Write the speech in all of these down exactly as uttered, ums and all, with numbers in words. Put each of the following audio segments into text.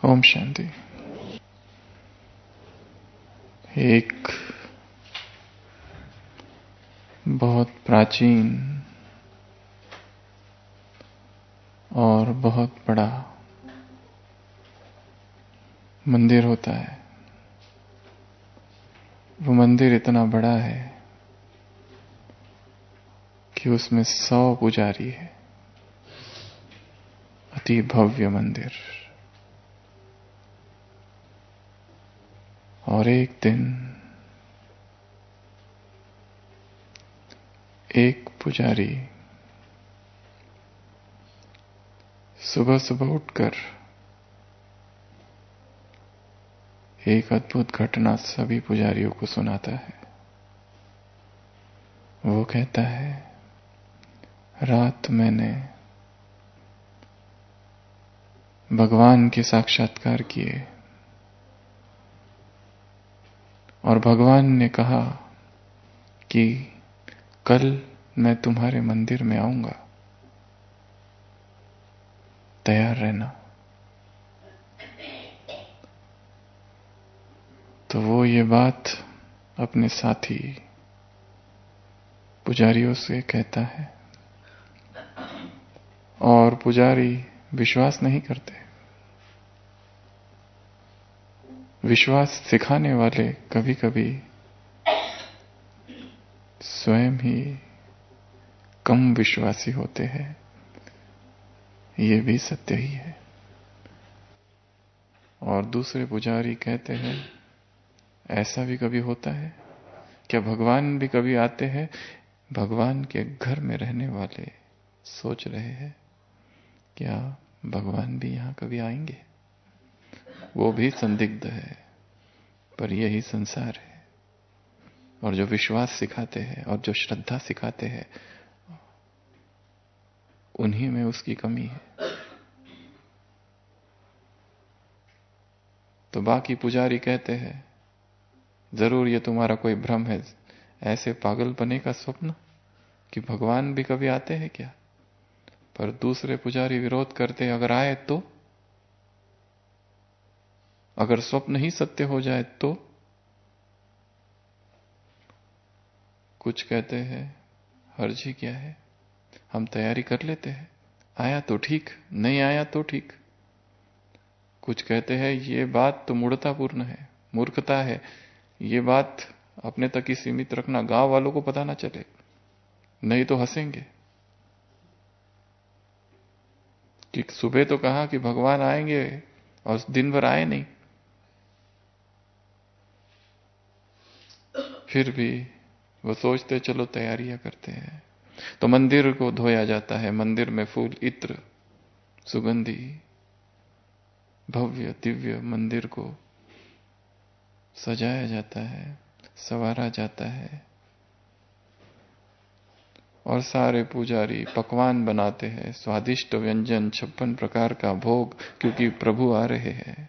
ओम शांति। एक बहुत प्राचीन और बहुत बड़ा मंदिर होता है। वो मंदिर इतना बड़ा है कि उसमें सौ पुजारी है। अति भव्य मंदिर। और एक दिन एक पुजारी सुबह सुबह उठकर एक अद्भुत घटना सभी पुजारियों को सुनाता है। वो कहता है, रात मैंने भगवान के साक्षात्कार किए और भगवान ने कहा कि कल मैं तुम्हारे मंदिर में आऊंगा, तैयार रहना। तो वो ये बात अपने साथी पुजारियों से कहता है और पुजारी विश्वास नहीं करते। विश्वास सिखाने वाले कभी कभी स्वयं ही कम विश्वासी होते हैं। ये भी सत्य ही है। और दूसरे पुजारी कहते हैं, ऐसा भी कभी होता है क्या? भगवान भी कभी आते हैं? भगवान के घर में रहने वाले सोच रहे हैं, क्या भगवान भी यहां कभी आएंगे? वो भी संदिग्ध है, पर यही संसार है। और जो विश्वास सिखाते हैं और जो श्रद्धा सिखाते हैं, उन्हीं में उसकी कमी है। तो बाकी पुजारी कहते हैं, जरूर ये तुम्हारा कोई भ्रम है। ऐसे पागलपने का स्वप्न कि भगवान भी कभी आते हैं क्या? पर दूसरे पुजारी विरोध करते, अगर आए तो? अगर स्वप्न ही सत्य हो जाए तो? कुछ कहते हैं, हर्ज ही क्या है, हम तैयारी कर लेते हैं। आया तो ठीक, नहीं आया तो ठीक। कुछ कहते हैं, ये बात तो मूढ़तापूर्ण है, मूर्खता है। ये बात अपने तक ही सीमित रखना, गांव वालों को पता ना चले, नहीं तो हंसेंगे कि सुबह तो कहा कि भगवान आएंगे और दिन भर आए नहीं। फिर भी वो सोचते चलो तैयारियां करते हैं। तो मंदिर को धोया जाता है। मंदिर में फूल, इत्र, सुगंधी, भव्य दिव्य मंदिर को सजाया जाता है, संवारा जाता है। और सारे पुजारी पकवान बनाते हैं, स्वादिष्ट व्यंजन, छप्पन प्रकार का भोग, क्योंकि प्रभु आ रहे हैं।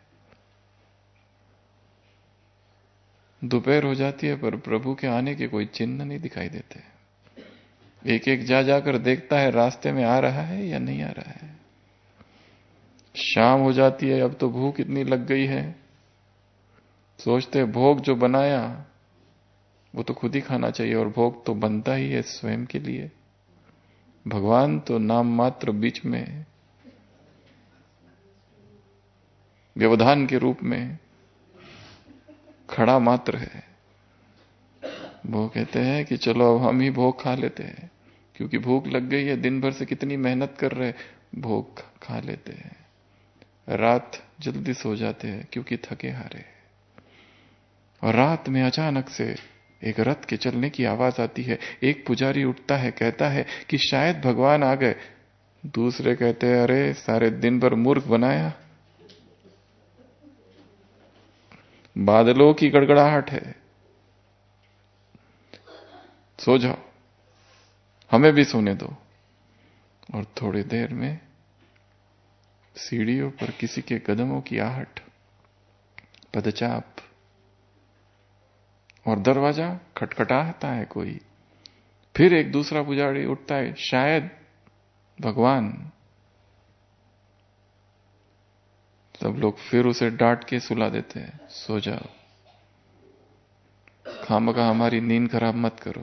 दोपहर हो जाती है पर प्रभु के आने के कोई चिन्ह नहीं दिखाई देते। एक एक जा जाकर देखता है रास्ते में आ रहा है या नहीं आ रहा है। शाम हो जाती है, अब तो भूख इतनी लग गई है, सोचते भोग जो बनाया वो तो खुद ही खाना चाहिए, और भोग तो बनता ही है स्वयं के लिए। भगवान तो नाम मात्र बीच में व्यवधान के रूप में खड़ा मात्र है। वो कहते हैं कि चलो अब हम ही भोग खा लेते हैं, क्योंकि भूख लग गई है, दिन भर से कितनी मेहनत कर रहे, भोग खा लेते हैं। रात जल्दी सो जाते हैं क्योंकि थके हारे। और रात में अचानक से एक रथ के चलने की आवाज आती है। एक पुजारी उठता है, कहता है कि शायद भगवान आ गए। दूसरे कहते हैं, अरे सारे दिन भर मूर्ख बनाया, बादलों की गड़गड़ाहट है, सो जाओ, हमें भी सोने दो। और थोड़ी देर में सीढ़ियों पर किसी के कदमों की आहट, पदचाप, और दरवाजा खटखटाता है कोई। फिर एक दूसरा पुजारी उठता है, शायद भगवान। सब लोग फिर उसे डांट के सुला देते हैं, सो जाओ, खामखा हमारी नींद खराब मत करो।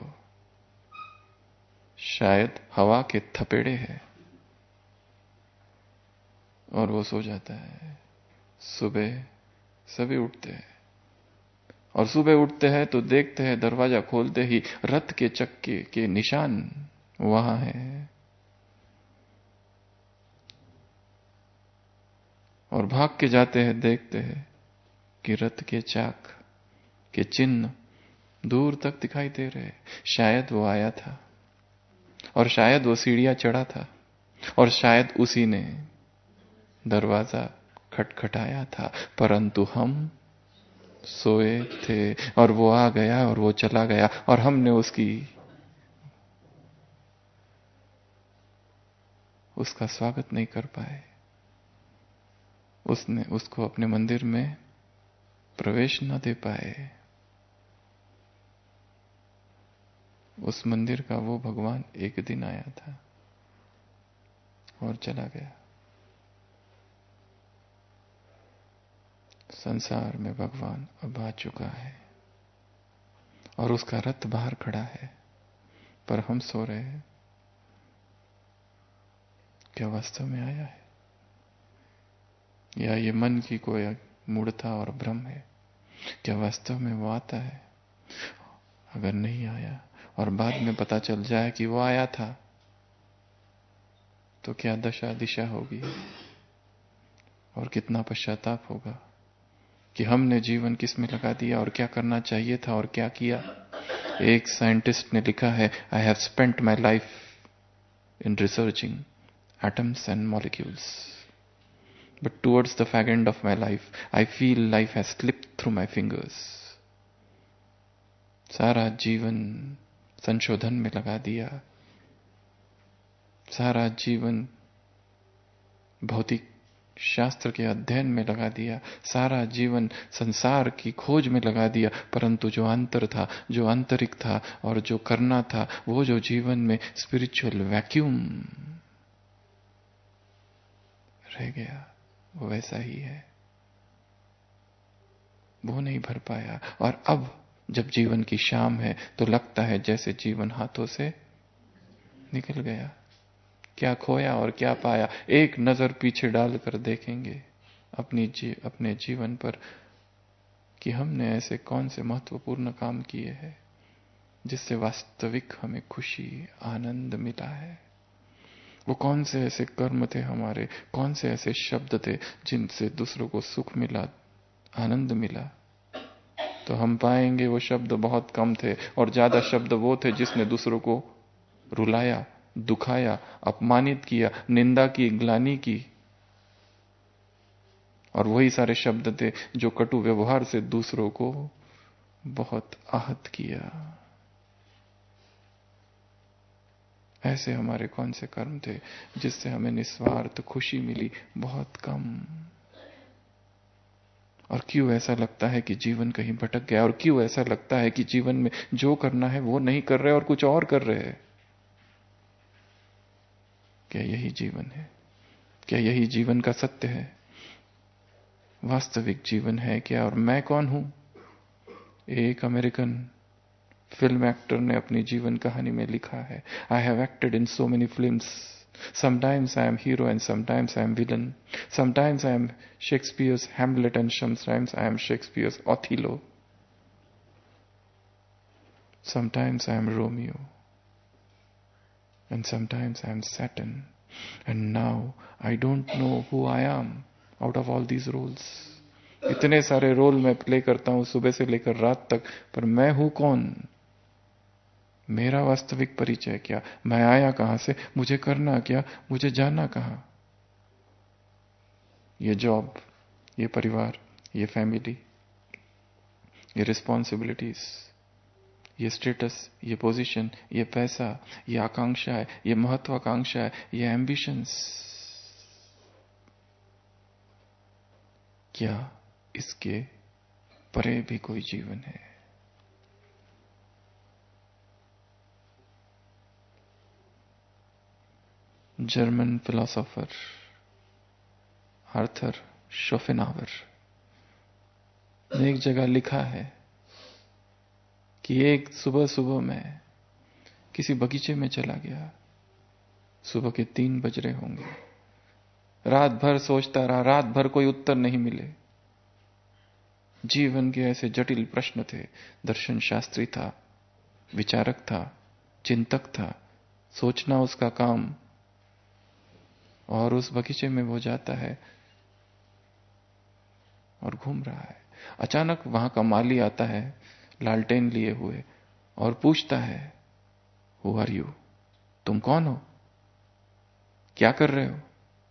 शायद हवा के थपेड़े हैं, और वो सो जाता है। सुबह सभी उठते हैं, और सुबह उठते हैं तो देखते हैं दरवाजा खोलते ही रथ के चक्के के निशान वहां हैं, और भाग के जाते हैं, देखते हैं कि रथ के चाक के चिन्ह दूर तक दिखाई दे रहे। शायद वो आया था, और शायद वो सीढ़ियां चढ़ा था, और शायद उसी ने दरवाजा खटखटाया था, परंतु हम सोए थे, और वो आ गया और वो चला गया, और हमने उसकी उसका स्वागत नहीं कर पाए। उसने उसको अपने मंदिर में प्रवेश न दे पाए। उस मंदिर का वो भगवान एक दिन आया था और चला गया। संसार में भगवान अब आ चुका है, और उसका रथ बाहर खड़ा है, पर हम सो रहे हैं। क्या वास्तव में आया है, या ये मन की कोई मूढ़ता और भ्रम है? क्या वास्तव में वो आता है? अगर नहीं आया और बाद में पता चल जाए कि वो आया था, तो क्या दशा दिशा होगी, और कितना पश्चाताप होगा कि हमने जीवन किस में लगा दिया, और क्या करना चाहिए था और क्या किया। एक साइंटिस्ट ने लिखा है, I have spent my life in researching atoms and molecules, but towards the fag end of my life I feel life has slipped through my fingers. सारा जीवन संशोधन में लगा दिया, सारा जीवन भौतिक शास्त्र के अध्ययन में लगा दिया, सारा जीवन संसार की खोज में लगा दिया, परंतु जो अंतर था, जो आंतरिक था, और जो करना था, वो जो जीवन में स्पिरिचुअल वैक्यूम रह गया, वो वैसा ही है, वो नहीं भर पाया। और अब जब जीवन की शाम है तो लगता है जैसे जीवन हाथों से निकल गया। क्या खोया और क्या पाया, एक नजर पीछे डालकर देखेंगे अपनी जी, अपने जीवन पर कि हमने ऐसे कौन से महत्वपूर्ण काम किए हैं जिससे वास्तविक हमें खुशी, आनंद मिला है। वो कौन से ऐसे कर्म थे हमारे, कौन से ऐसे शब्द थे जिनसे दूसरों को सुख मिला, आनंद मिला। तो हम पाएंगे वो शब्द बहुत कम थे, और ज्यादा शब्द वो थे जिसने दूसरों को रुलाया, दुखाया, अपमानित किया, निंदा की, ग्लानि की। और वही सारे शब्द थे जो कटु व्यवहार से दूसरों को बहुत आहत किया। ऐसे हमारे कौन से कर्म थे जिससे हमें निस्वार्थ खुशी मिली? बहुत कम। और क्यों ऐसा लगता है कि जीवन कहीं भटक गया, और क्यों ऐसा लगता है कि जीवन में जो करना है वो नहीं कर रहे और कुछ और कर रहे हैं? क्या यही जीवन है? क्या यही जीवन का सत्य है? वास्तविक जीवन है क्या? और मैं कौन हूं? एक अमेरिकन फिल्म एक्टर ने अपनी जीवन कहानी में लिखा है, I have acted in so many films, sometimes I am hero and sometimes I am villain, sometimes I am Shakespeare's Hamlet and sometimes I am Shakespeare's Othello, sometimes I am Romeo and sometimes I am Saturn, and now I don't know who I am out of all these roles. इतने सारे role मैं play करता हूं सुबह से लेकर रात तक, पर मैं हूं कौन? मेरा वास्तविक परिचय क्या? मैं आया कहां से? मुझे करना क्या? मुझे जाना कहां? ये जॉब, ये परिवार, ये फैमिली, ये रिस्पॉन्सिबिलिटीज, ये स्टेटस, ये पोजीशन, ये पैसा, ये आकांक्षा है, ये महत्वाकांक्षा है, ये एम्बिशंस, क्या इसके परे भी कोई जीवन है? जर्मन फिलोसोफर आर्थर शोपेनहावर ने एक जगह लिखा है कि एक सुबह सुबह में किसी बगीचे में चला गया। सुबह के तीन बज रहे होंगे। रात भर सोचता रहा, रात भर कोई उत्तर नहीं मिले। जीवन के ऐसे जटिल प्रश्न थे। दर्शन शास्त्री था, विचारक था, चिंतक था, सोचना उसका काम। और उस बगीचे में वो जाता है और घूम रहा है। अचानक वहां का माली आता है लालटेन लिए हुए और पूछता है, हु आर यू? तुम कौन हो? क्या कर रहे हो?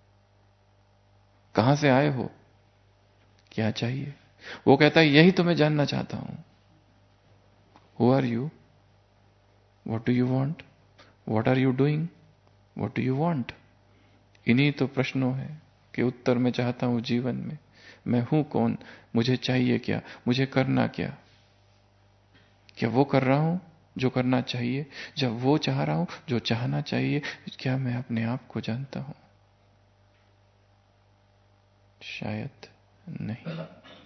कहां से आए हो? क्या चाहिए? वो कहता है, यही तो मैं जानना चाहता हूं। Who are you? What do you want? What are you doing? What do you want? इन्हीं तो प्रश्नों है कि उत्तर मैं चाहता हूं जीवन में। मैं हूं कौन? मुझे चाहिए क्या? मुझे करना क्या? क्या वो कर रहा हूं जो करना चाहिए? जब वो चाह रहा हूं जो चाहना चाहिए? क्या मैं अपने आप को जानता हूं? शायद नहीं।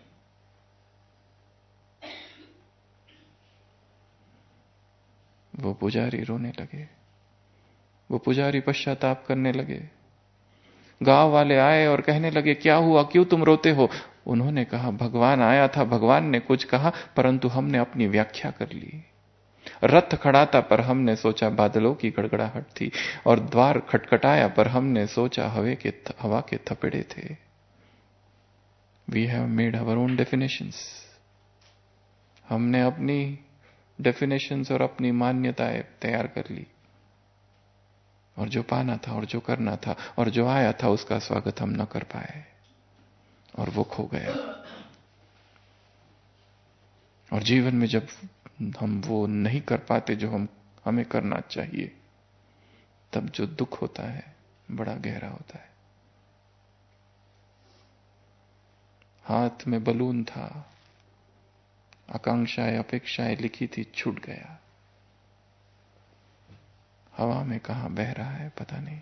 वो पुजारी रोने लगे। वो पुजारी पश्चाताप करने लगे। गांव वाले आए और कहने लगे, क्या हुआ? क्यों तुम रोते हो? उन्होंने कहा, भगवान आया था, भगवान ने कुछ कहा, परंतु हमने अपनी व्याख्या कर ली। रथ खड़ा था पर हमने सोचा बादलों की गड़गड़ाहट थी, और द्वार खटखटाया पर हमने सोचा हवा के हवा के थपेड़े थे। We have made our own definitions. हमने अपनी डेफिनेशंस और अपनी मान्यताएं तैयार कर ली, और जो पाना था और जो करना था और जो आया था उसका स्वागत हम न कर पाए, और वो खो गया। और जीवन में जब हम वो नहीं कर पाते जो हम हमें करना चाहिए, तब जो दुख होता है बड़ा गहरा होता है। हाथ में बलून था, आकांक्षाएं अपेक्षाएं लिखी थी, छूट गया। हवा में कहां बह रहा है पता नहीं।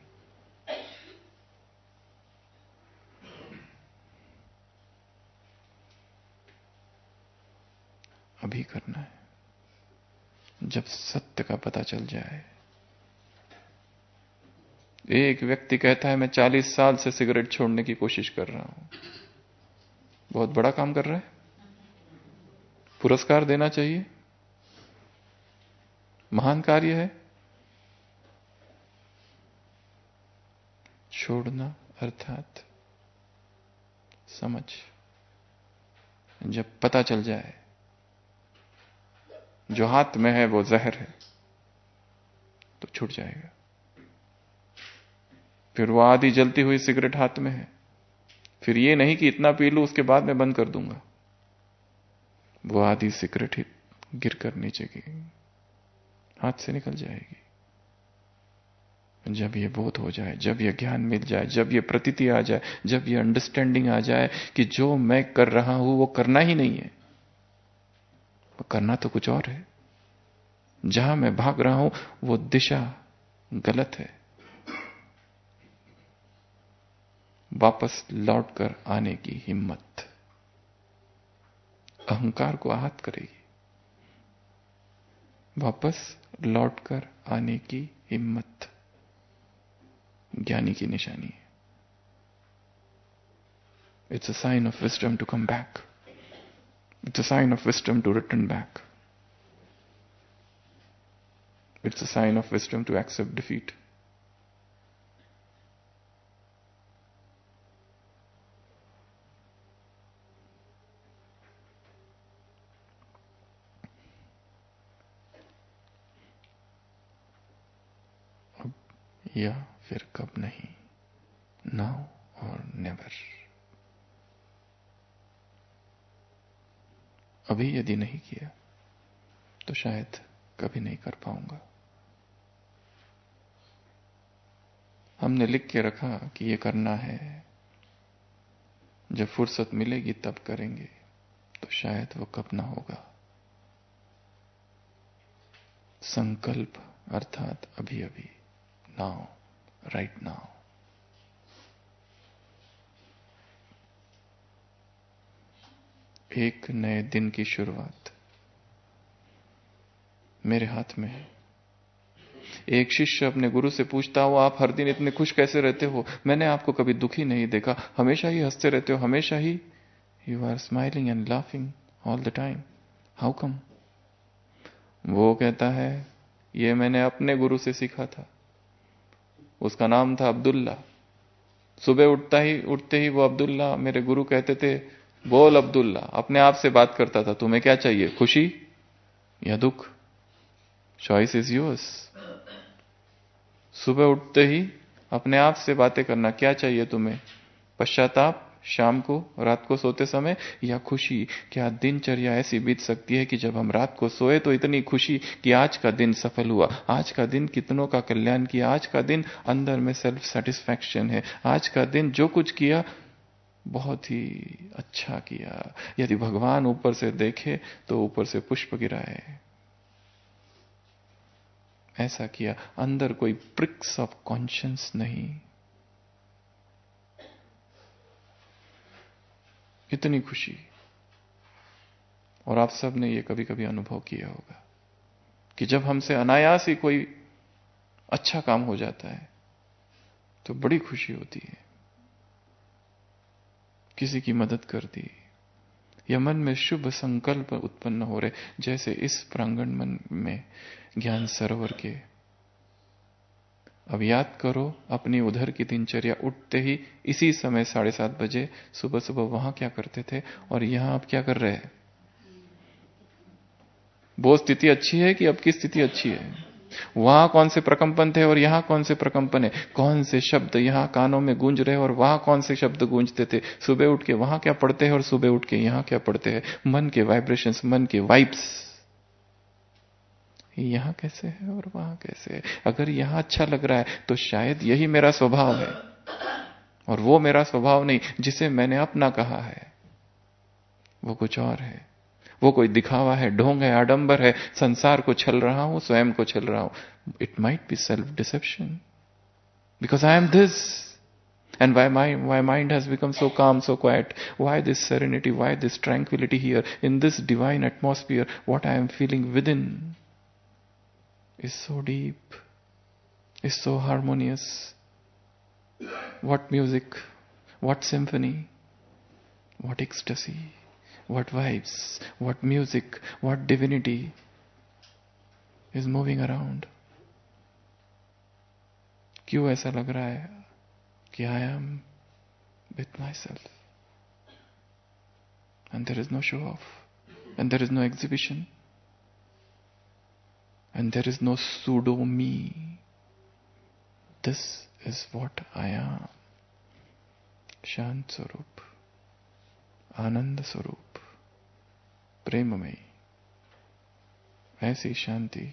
अभी करना है, जब सत्य का पता चल जाए। एक व्यक्ति कहता है, मैं चालीस साल से सिगरेट छोड़ने की कोशिश कर रहा हूं। बहुत बड़ा काम कर रहा है, पुरस्कार देना चाहिए, महान कार्य है। छोड़ना अर्थात समझ, जब पता चल जाए जो हाथ में है वो जहर है, तो छूट जाएगा। फिर वो आधी जलती हुई सिगरेट हाथ में है, फिर ये नहीं कि इतना पी लूं उसके बाद मैं बंद कर दूंगा। वो आधी सिगरेट ही गिरकर नीचे की हाथ से निकल जाएगी। जब ये बोध हो जाए, जब ये ज्ञान मिल जाए, जब ये प्रतीति आ जाए, जब ये अंडरस्टैंडिंग आ जाए कि जो मैं कर रहा हूं वो करना ही नहीं है, वो करना तो कुछ और है। जहां मैं भाग रहा हूं वो दिशा गलत है। वापस लौटकर आने की हिम्मत अहंकार को आहत करेगी। वापस लौटकर आने की हिम्मत ज्ञानी की निशानी है। It's a sign of wisdom to come back. It's a sign of wisdom to return back. It's a sign of wisdom to accept defeat. अब या फिर कब नहीं, नाउ और नेवर। अभी यदि नहीं किया तो शायद कभी नहीं कर पाऊंगा। हमने लिख के रखा कि ये करना है, जब फुर्सत मिलेगी तब करेंगे, तो शायद वो कब ना होगा। संकल्प अर्थात अभी अभी, नाउ, राइट नाउ। एक नए दिन की शुरुआत मेरे हाथ में है। एक शिष्य अपने गुरु से पूछता हो, आप हर दिन इतने खुश कैसे रहते हो? मैंने आपको कभी दुखी नहीं देखा, हमेशा ही हंसते रहते हो, हमेशा ही you are smiling and laughing all the time, how come? वो कहता है, ये मैंने अपने गुरु से सीखा था। उसका नाम था अब्दुल्ला। सुबह उठता ही उठते ही वो अब्दुल्ला, मेरे गुरु कहते थे, बोल अब्दुल्ला। अपने आप से बात करता था, तुम्हें क्या चाहिए, खुशी या दुख? Choice is yours. सुबह उठते ही अपने आप से बातें करना, क्या चाहिए तुम्हें? पश्चाताप शाम को, रात को सोते समय, या खुशी? क्या दिनचर्या ऐसी बीत सकती है कि जब हम रात को सोए तो इतनी खुशी कि आज का दिन सफल हुआ, आज का दिन कितनों का कल्याण किया, आज का दिन अंदर में सेल्फ सेटिस्फैक्शन है, आज का दिन जो कुछ किया बहुत ही अच्छा किया। यदि भगवान ऊपर से देखे तो ऊपर से पुष्प गिराए, ऐसा किया। अंदर कोई प्रिक्स ऑफ कॉन्शियंस नहीं। इतनी खुशी। और आप सब ने ये कभी कभी अनुभव किया होगा कि जब हमसे अनायास ही कोई अच्छा काम हो जाता है तो बड़ी खुशी होती है। किसी की मदद कर दी, या मन में शुभ संकल्प उत्पन्न हो रहे, जैसे इस प्रांगण मन में ज्ञान सरोवर के। अब याद करो अपनी उधर की दिनचर्या, उठते ही इसी समय साढ़े सात बजे सुबह सुबह वहां क्या करते थे और यहां आप क्या कर रहे हैं? वो स्थिति अच्छी है कि अब की स्थिति अच्छी है? वहां कौन से प्रकंपन थे और यहां कौन से प्रकंपन है? कौन से शब्द यहां कानों में गूंज रहे और वहां कौन से शब्द गूंजते थे? सुबह उठ के वहां क्या पढ़ते हैं और सुबह उठ के यहां क्या पढ़ते हैं? मन के वाइब्रेशंस, मन के वाइब्स यहां कैसे है और वहां कैसे है? अगर यहां अच्छा लग रहा है तो शायद यही मेरा स्वभाव है, और वो मेरा स्वभाव नहीं जिसे मैंने अपना कहा है, वो कुछ और है। वो कोई दिखावा है, ढोंग है, आडंबर है, संसार को छल रहा हूं, स्वयं को छल रहा हूं। It might be self deception, because I am this, and why my why mind has become so calm, so quiet? Why this serenity? Why this tranquility here in this divine atmosphere? What I am feeling within is so deep, is so harmonious. What music, what symphony, what ecstasy, what vibes, what music, what divinity is moving around. क्यों ऐसा लग रहा है कि I am with myself, and there is no show off, and there is no exhibition, and there is no pseudo me. This is what I am. शांत स्वरूप, आनंद स्वरूप, प्रेममयी। ऐसी शांति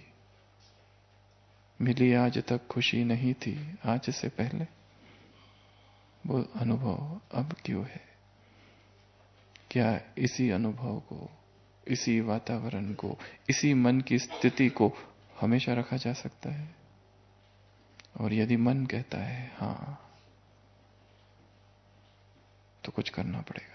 मिली आज तक खुशी नहीं थी आज से पहले, वो अनुभव अब क्यों है? क्या इसी अनुभव को, इसी वातावरण को, इसी मन की स्थिति को हमेशा रखा जा सकता है? और यदि मन कहता है हां, तो कुछ करना पड़ेगा।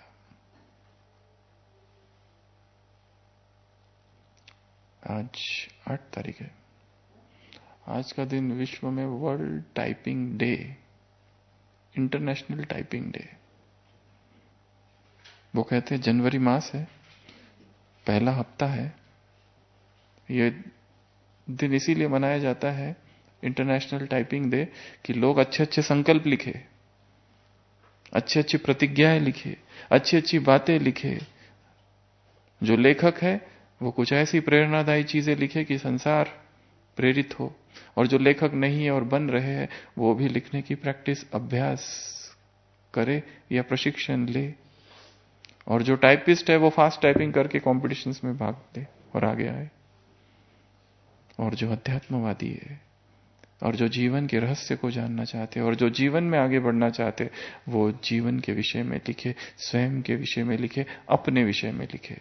आज आठ तारीख है। आज का दिन विश्व में world typing day, international typing day. वो कहते हैं जनवरी मास है, पहला हफ्ता है। ये दिन इसीलिए मनाया जाता है इंटरनेशनल टाइपिंग डे कि लोग अच्छे अच्छे संकल्प लिखे, अच्छी अच्छी प्रतिज्ञाएं लिखे, अच्छी अच्छी बातें लिखे। जो लेखक है वो कुछ ऐसी प्रेरणादायी चीजें लिखे कि संसार प्रेरित हो, और जो लेखक नहीं है और बन रहे हैं वो भी लिखने की प्रैक्टिस, अभ्यास करे या प्रशिक्षण ले। और जो टाइपिस्ट है वो फास्ट टाइपिंग करके कॉम्पिटिशन्स में भाग दे और आगे आए। और जो अध्यात्मवादी है और जो जीवन के रहस्य को जानना चाहते और जो जीवन में आगे बढ़ना चाहते, वो जीवन के विषय में लिखे, स्वयं के विषय में लिखे, अपने विषय में लिखे।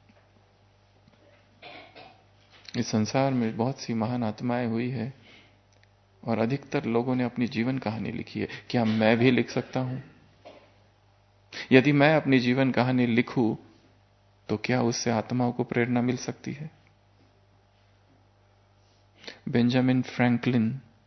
इस संसार में बहुत सी महान आत्माएं हुई है और अधिकतर लोगों ने अपनी जीवन कहानी लिखी है। क्या मैं भी लिख सकता हूं? यदि मैं अपनी जीवन कहानी लिखूं तो क्या उससे आत्माओं को प्रेरणा मिल सकती है? Benjamin Franklin,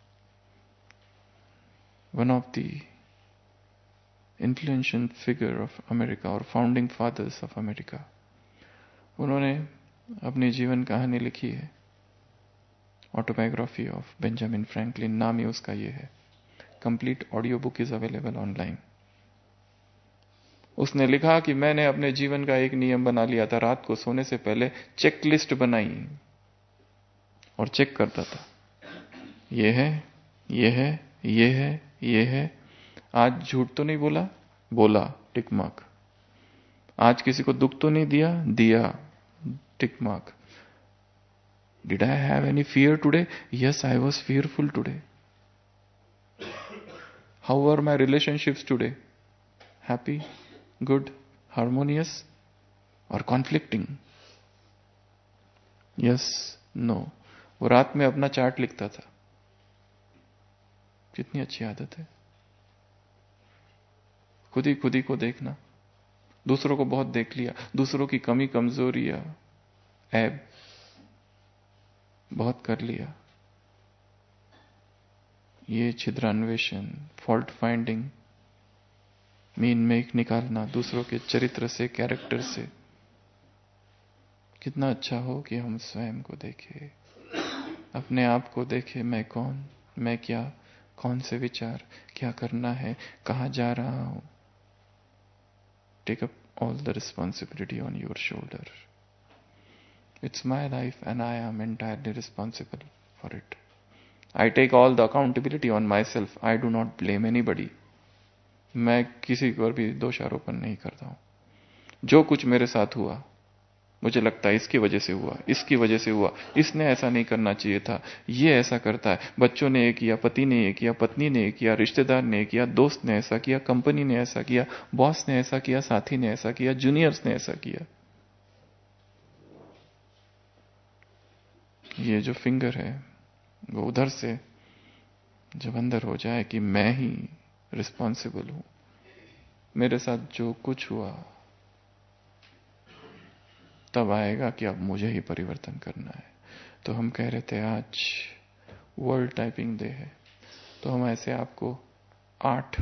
one of the influential figure of America और फाउंडिंग फादर्स ऑफ अमेरिका, उन्होंने अपनी जीवन कहानी लिखी है, ऑटोबायोग्राफी ऑफ बेंजामिन फ्रैंकलिन नाम ही उसका ये है। Complete audio book is available online. उसने लिखा कि मैंने अपने जीवन का एक नियम बना लिया था, रात को सोने से पहले चेकलिस्ट बनाई और चेक करता था, ये है, ये है, ये है, ये है। आज झूठ तो नहीं बोला? बोला, टिक मार्क। आज किसी को दुख तो नहीं दिया? दिया, tick mark. Did I have any fear today? Yes, I was fearful today. How were my relationships today? Happy, good, harmonious, or conflicting? Yes, no. वो रात में अपना चार्ट लिखता था। कितनी अच्छी आदत है, खुद ही खुद ही को देखना। दूसरों को बहुत देख लिया, दूसरों की कमी कमजोरियां, ऐब बहुत कर लिया। ये छिद्रान्वेषण, फॉल्ट फाइंडिंग, मीन मेक निकालना दूसरों के चरित्र से, कैरेक्टर से। कितना अच्छा हो कि हम स्वयं को देखें, अपने आप को देखें। मैं कौन, मैं क्या, कौन से विचार, क्या करना है, कहां जा रहा हूं। Take up all the responsibility on your shoulder. It's my life and I am entirely responsible for it. I take all the accountability on myself. I do not blame anybody. मैं किसी पर भी दोषारोपण नहीं करता हूं। जो कुछ मेरे साथ हुआ, मुझे लगता है इसकी वजह से हुआ, इसकी वजह से हुआ, इसने ऐसा नहीं करना चाहिए था, ये ऐसा करता है, बच्चों ने ये किया, पति ने ये किया, पत्नी ने ये किया, रिश्तेदार ने ये किया, दोस्त ने ऐसा किया, कंपनी ने ऐसा किया, बॉस ने ऐसा किया, साथी ने ऐसा किया, जूनियर्स ने ऐसा किया। ये जो फिंगर है वो उधर से जब अंदर हो जाए कि मैं ही रिस्पॉन्सिबल हूं, मेरे साथ जो कुछ हुआ, तब आएगा कि अब मुझे ही परिवर्तन करना है। तो हम कह रहे थे आज वर्ल्ड टाइपिंग डे है, तो हम ऐसे आपको आठ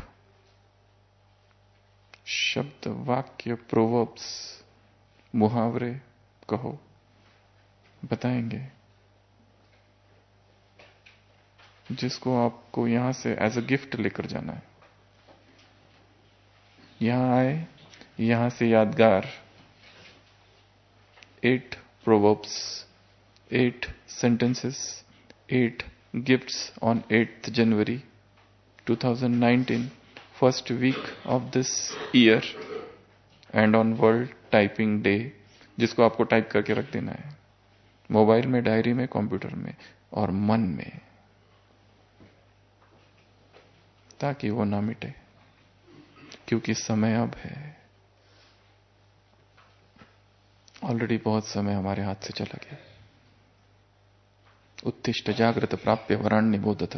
शब्द, वाक्य, प्रोवर्ब्स, मुहावरे कहो बताएंगे, जिसको आपको यहां से एज अ गिफ्ट लेकर जाना है। यहां आए, यहां से यादगार eight proverbs, eight sentences, eight gifts on eighth January two thousand nineteen, first week of this year and on world typing day, जिसको आपको टाइप करके रख देना है मोबाइल में, डायरी में, कंप्यूटर में और मन में, ताकि वो ना मिटे, क्योंकि समय अब है। ऑलरेडी बहुत समय हमारे हाथ से चला गया। उत्तिष्ठ जागृत प्राप्य वराण्य बोधत,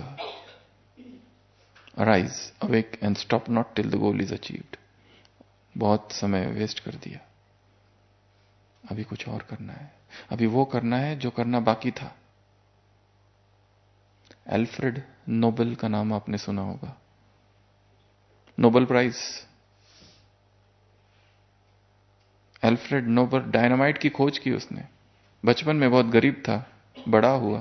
arise awake and stop not till the goal is achieved. बहुत समय वेस्ट कर दिया, अभी कुछ और करना है, अभी वो करना है जो करना बाकी था। एल्फ्रेड नोबेल का नाम आपने सुना होगा, Nobel prize. Alfred Nobel, dynamite की खोज की उसने। बचपन में बहुत गरीब था, बड़ा हुआ,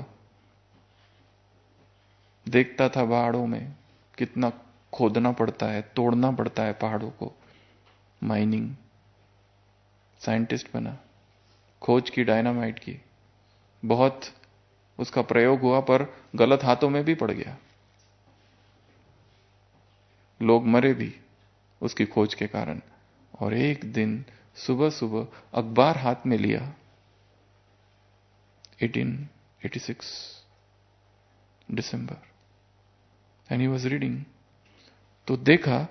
देखता था पहाड़ों में कितना खोदना पड़ता है, तोड़ना पड़ता है पहाड़ों को, माइनिंग। साइंटिस्ट बना, खोज की डायनामाइट की, बहुत उसका प्रयोग हुआ, पर गलत हाथों में भी पड़ गया, लोग मरे भी उसकी खोज के कारण। और एक दिन सुबह सुबह अखबार हाथ में लिया, अठारह सौ छियासी दिसंबर, एंड ही वाज रीडिंग, तो देखा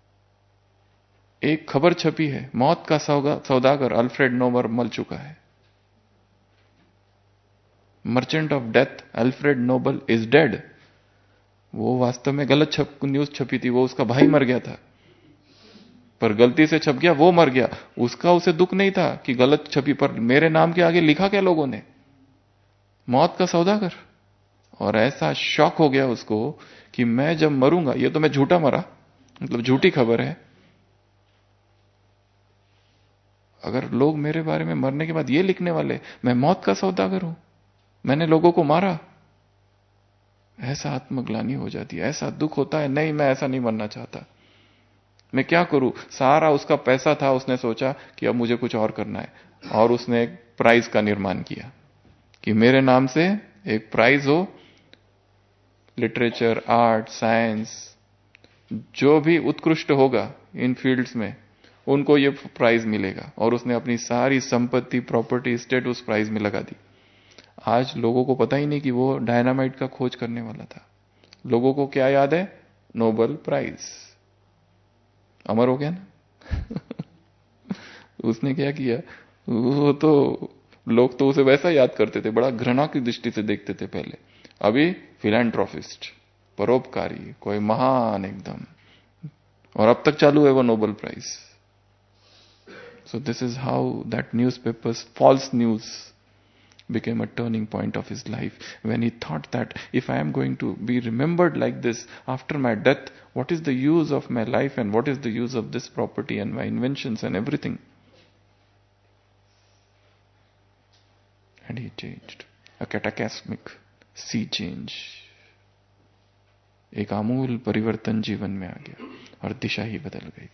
एक खबर छपी है, मौत का सौदागर अल्फ्रेड नोबेल मर चुका है। Merchant of death Alfred Nobel is dead. वो वास्तव में गलत छप न्यूज छपी थी, वो उसका भाई मर गया था। पर गलती से छप गया, वो मर गया, उसका उसे दुख नहीं था कि गलत छपी, पर मेरे नाम के आगे लिखा क्या लोगों ने, मौत का सौदागर। और ऐसा शॉक हो गया उसको कि मैं जब मरूंगा, ये तो मैं झूठा मरा, मतलब झूठी खबर है, अगर लोग मेरे बारे में मरने के बाद ये लिखने वाले मैं मौत का सौदागर हूं, मैंने लोगों को मारा, ऐसा आत्मग्लानि हो जाती है, ऐसा दुख होता है, नहीं मैं ऐसा नहीं मरना चाहता, मैं क्या करूं। सारा उसका पैसा था, उसने सोचा कि अब मुझे कुछ और करना है, और उसने एक प्राइज का निर्माण किया कि मेरे नाम से एक प्राइज हो, लिटरेचर, आर्ट, साइंस, जो भी उत्कृष्ट होगा इन फील्ड्स में उनको ये प्राइज मिलेगा। और उसने अपनी सारी संपत्ति, प्रॉपर्टी, स्टेट उस प्राइज में लगा दी। आज लोगों को पता ही नहीं कि वो डायनामाइट का खोज करने वाला था। लोगों को क्या याद है, नोबेल प्राइज, अमर हो गया ना। उसने क्या किया, वो तो लोग तो उसे वैसा याद करते थे, बड़ा घृणा की दृष्टि से देखते थे पहले, अभी फिलैंथ्रोपिस्ट, परोपकारी, कोई महान एकदम, और अब तक चालू है वो Nobel prize. So this is how that newspapers false news became a turning point of his life, when he thought that if I am going to be remembered like this after my death, what is the use of my life and what is the use of this property and my inventions and everything. And he changed. A cataclysmic sea change. एक आमूल परिवर्तन जीवन में आ गया और दिशा ही बदल गई।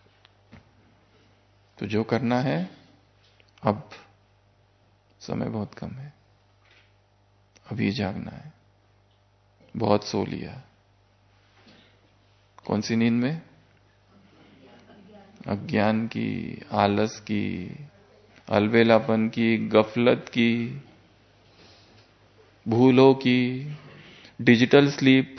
तो जो करना है, अब समय बहुत कम है, अभी जागना है। बहुत सो लिया, कौन सी नींद में, अज्ञान की, आलस की, अलबेलापन की, गफलत की, भूलों की, डिजिटल स्लीप,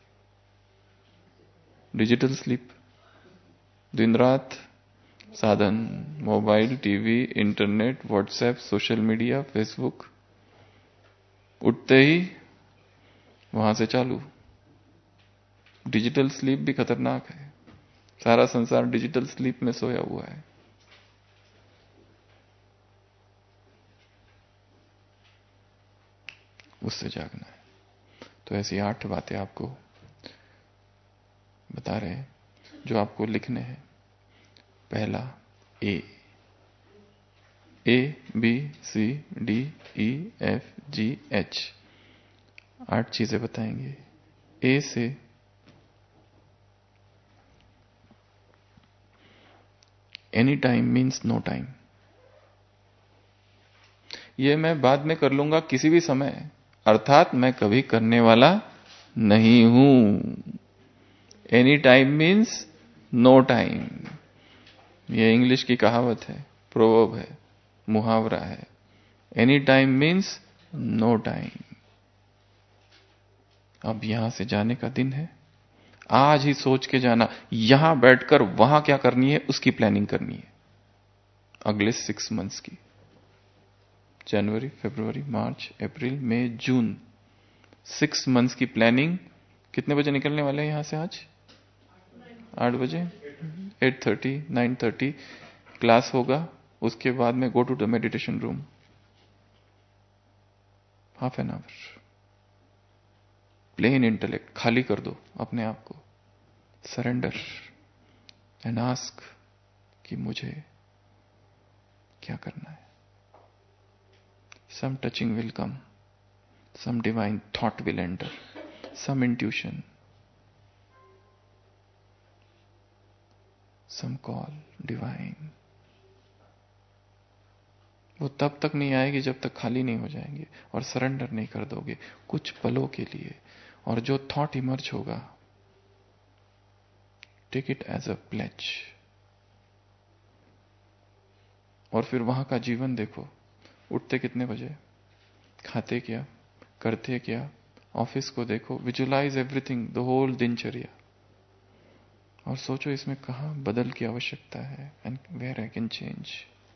डिजिटल स्लीप, दिन रात साधन, mobile, TV, internet, WhatsApp, social media, Facebook, उठते ही वहां से चालू। डिजिटल स्लीप भी खतरनाक है, सारा संसार डिजिटल स्लीप में सोया हुआ है। उससे जागना है। तो ऐसी आठ बातें आपको बता रहे हैं जो आपको लिखने हैं। पहला, A, A B C D E F G H, आठ चीजें बताएंगे। ए से any time means no time. ये मैं बाद में कर लूंगा किसी भी समय, अर्थात मैं कभी करने वाला नहीं हूं। Any time means no time. ये इंग्लिश की कहावत है, प्रोवर्ब है, मुहावरा है। Any time means no time. अब यहां से जाने का दिन है, आज ही सोच के जाना, यहां बैठकर वहां क्या करनी है उसकी प्लानिंग करनी है। अगले सिक्स मंथ्स की, जनवरी, फरवरी, मार्च, अप्रैल, मई, जून, सिक्स मंथ्स की प्लानिंग। कितने बजे निकलने वाले हैं यहां से आज? आठ बजे, eight thirty, nine thirty class होगा, उसके बाद में go to the meditation room, half an hour, plain intellect खाली कर दो अपने आप को, सरेंडर एंड आस्क कि मुझे क्या करना है। Some touching will come, some divine thought will enter, some intuition, some call divine. वो तब तक नहीं आएगी जब तक खाली नहीं हो जाएंगे और सरेंडर नहीं कर दोगे कुछ पलों के लिए। और जो थॉट इमर्ज होगा, take it as a pledge, और फिर वहां का जीवन देखो। उठते कितने बजे, खाते क्या, करते क्या, ऑफिस को देखो, विजुलाइज एवरीथिंग, द होल दिनचर्या, और सोचो इसमें कहां बदल की आवश्यकता है, and where I can change.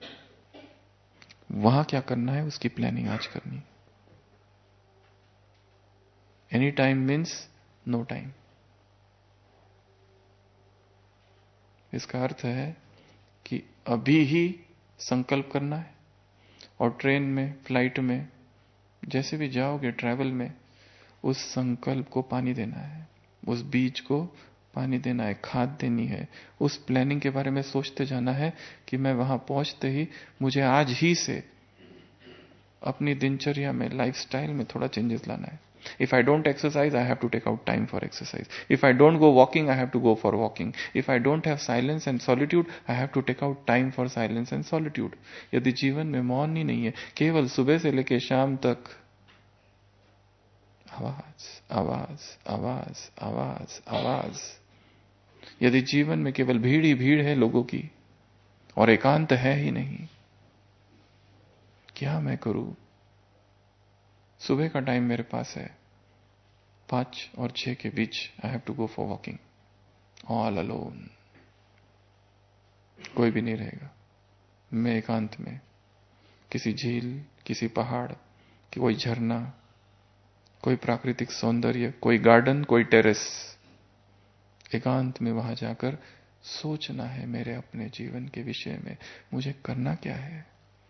वहां क्या करना है उसकी प्लानिंग आज करनी। Any time means no time. इसका अर्थ है कि अभी ही संकल्प करना है, और ट्रेन में, फ्लाइट में, जैसे भी जाओगे ट्रैवल में, उस संकल्प को पानी देना है, उस बीज को पानी देना है, खाद देनी है। उस प्लानिंग के बारे में सोचते जाना है कि मैं वहां पहुंचते ही मुझे आज ही से अपनी दिनचर्या में, लाइफस्टाइल में थोड़ा चेंजेस लाना है। If I don't exercise, I have to take out time for exercise. If I don't go walking, I have to go for walking. If I don't have silence and solitude, I have to take out time for silence and solitude. यदि जीवन में मौन ही नहीं है, केवल सुबह से लेकर शाम तक आवाज आवाज आवाज आवाज आवाज, यदि जीवन में केवल भीड़ ही भीड़ है लोगों की और एकांत है ही नहीं, क्या मैं करूं? सुबह का टाइम मेरे पास है, पांच और छह के बीच I have to go for walking, all alone. कोई भी नहीं रहेगा, मैं एकांत में, किसी झील, किसी पहाड़, कि कोई झरना, कोई प्राकृतिक सौंदर्य, कोई गार्डन, कोई टेरेस, एकांत में वहां जाकर सोचना है मेरे अपने जीवन के विषय में, मुझे करना क्या है।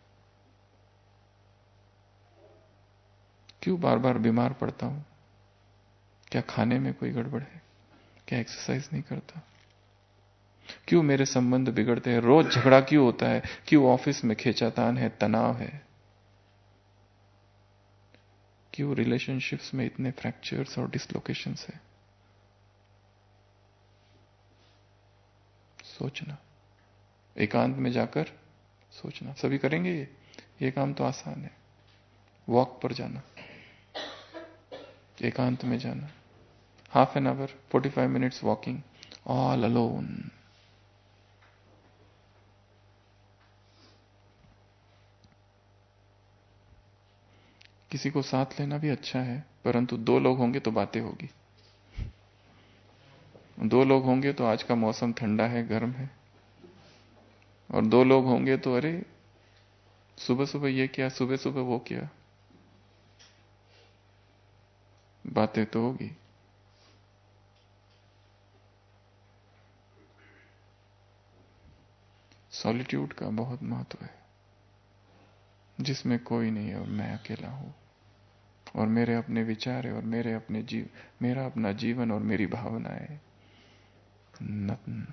क्यों बार बार बीमार पड़ता हूं? क्या खाने में कोई गड़बड़ है? क्या एक्सरसाइज नहीं करता? क्यों मेरे संबंध बिगड़ते हैं? रोज झगड़ा क्यों होता है? क्यों ऑफिस में खींचातान है, तनाव है? क्यों रिलेशनशिप्स में इतने फ्रैक्चर्स और डिसलोकेशंस है? सोचना, एकांत में जाकर सोचना। सभी करेंगे ये ये काम तो आसान है। वॉक पर जाना, एकांत में जाना, half an hour, forty five minutes walking, all alone. किसी को साथ लेना भी अच्छा है, परंतु दो लोग होंगे तो बातें होगी। दो लोग होंगे तो आज का मौसम ठंडा है, गर्म है, और दो लोग होंगे तो अरे सुबह सुबह ये किया, सुबह सुबह वो किया, बातें तो होगी। सॉलिट्यूड का बहुत महत्व है, जिसमें कोई नहीं है और मैं अकेला हूं, और मेरे अपने विचार है, और मेरे अपने जीव मेरा अपना जीवन और मेरी भावनाएं, नतन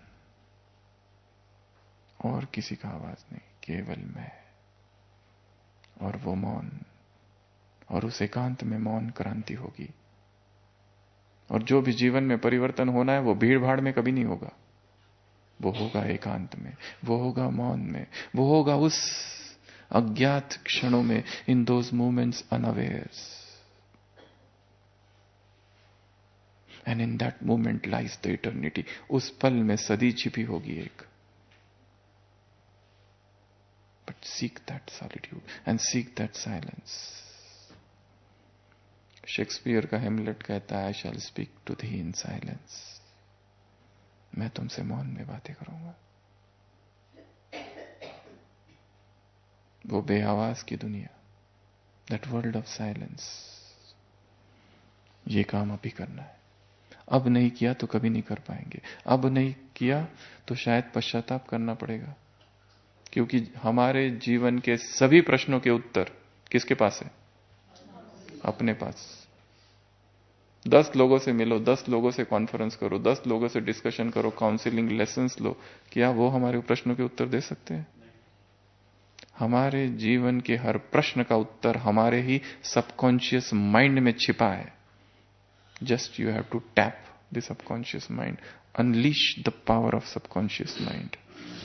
और किसी का आवाज नहीं, केवल मैं और वो मौन। और उस एकांत में मौन क्रांति होगी, और जो भी जीवन में परिवर्तन होना है वो भीड़ भाड़ में कभी नहीं होगा, वो होगा एकांत में, वो होगा मौन में, वो होगा उस अज्ञात क्षणों में, in those moments unawares, and in that moment lies the eternity. उस पल में सदी छिपी होगी एक। But seek that solitude and seek that silence. Shakespeare का हेमलेट कहता है, आई शैल स्पीक टू थी इन साइलेंस। मैं तुमसे मौन में बातें करूंगा। वो बेआवाज की दुनिया, दैट वर्ल्ड ऑफ साइलेंस, ये काम अभी करना है। अब नहीं किया तो कभी नहीं कर पाएंगे। अब नहीं किया तो शायद पश्चाताप करना पड़ेगा, क्योंकि हमारे जीवन के सभी प्रश्नों के उत्तर किसके पास है? अपने पास। दस लोगों से मिलो, दस लोगों से कॉन्फ्रेंस करो, दस लोगों से डिस्कशन करो, काउंसलिंग लेसन्स लो, क्या वो हमारे प्रश्नों के उत्तर दे सकते हैं? हमारे जीवन के हर प्रश्न का उत्तर हमारे ही सबकॉन्शियस माइंड में छिपा है। Just you have to tap the subconscious mind, unleash the power of subconscious mind,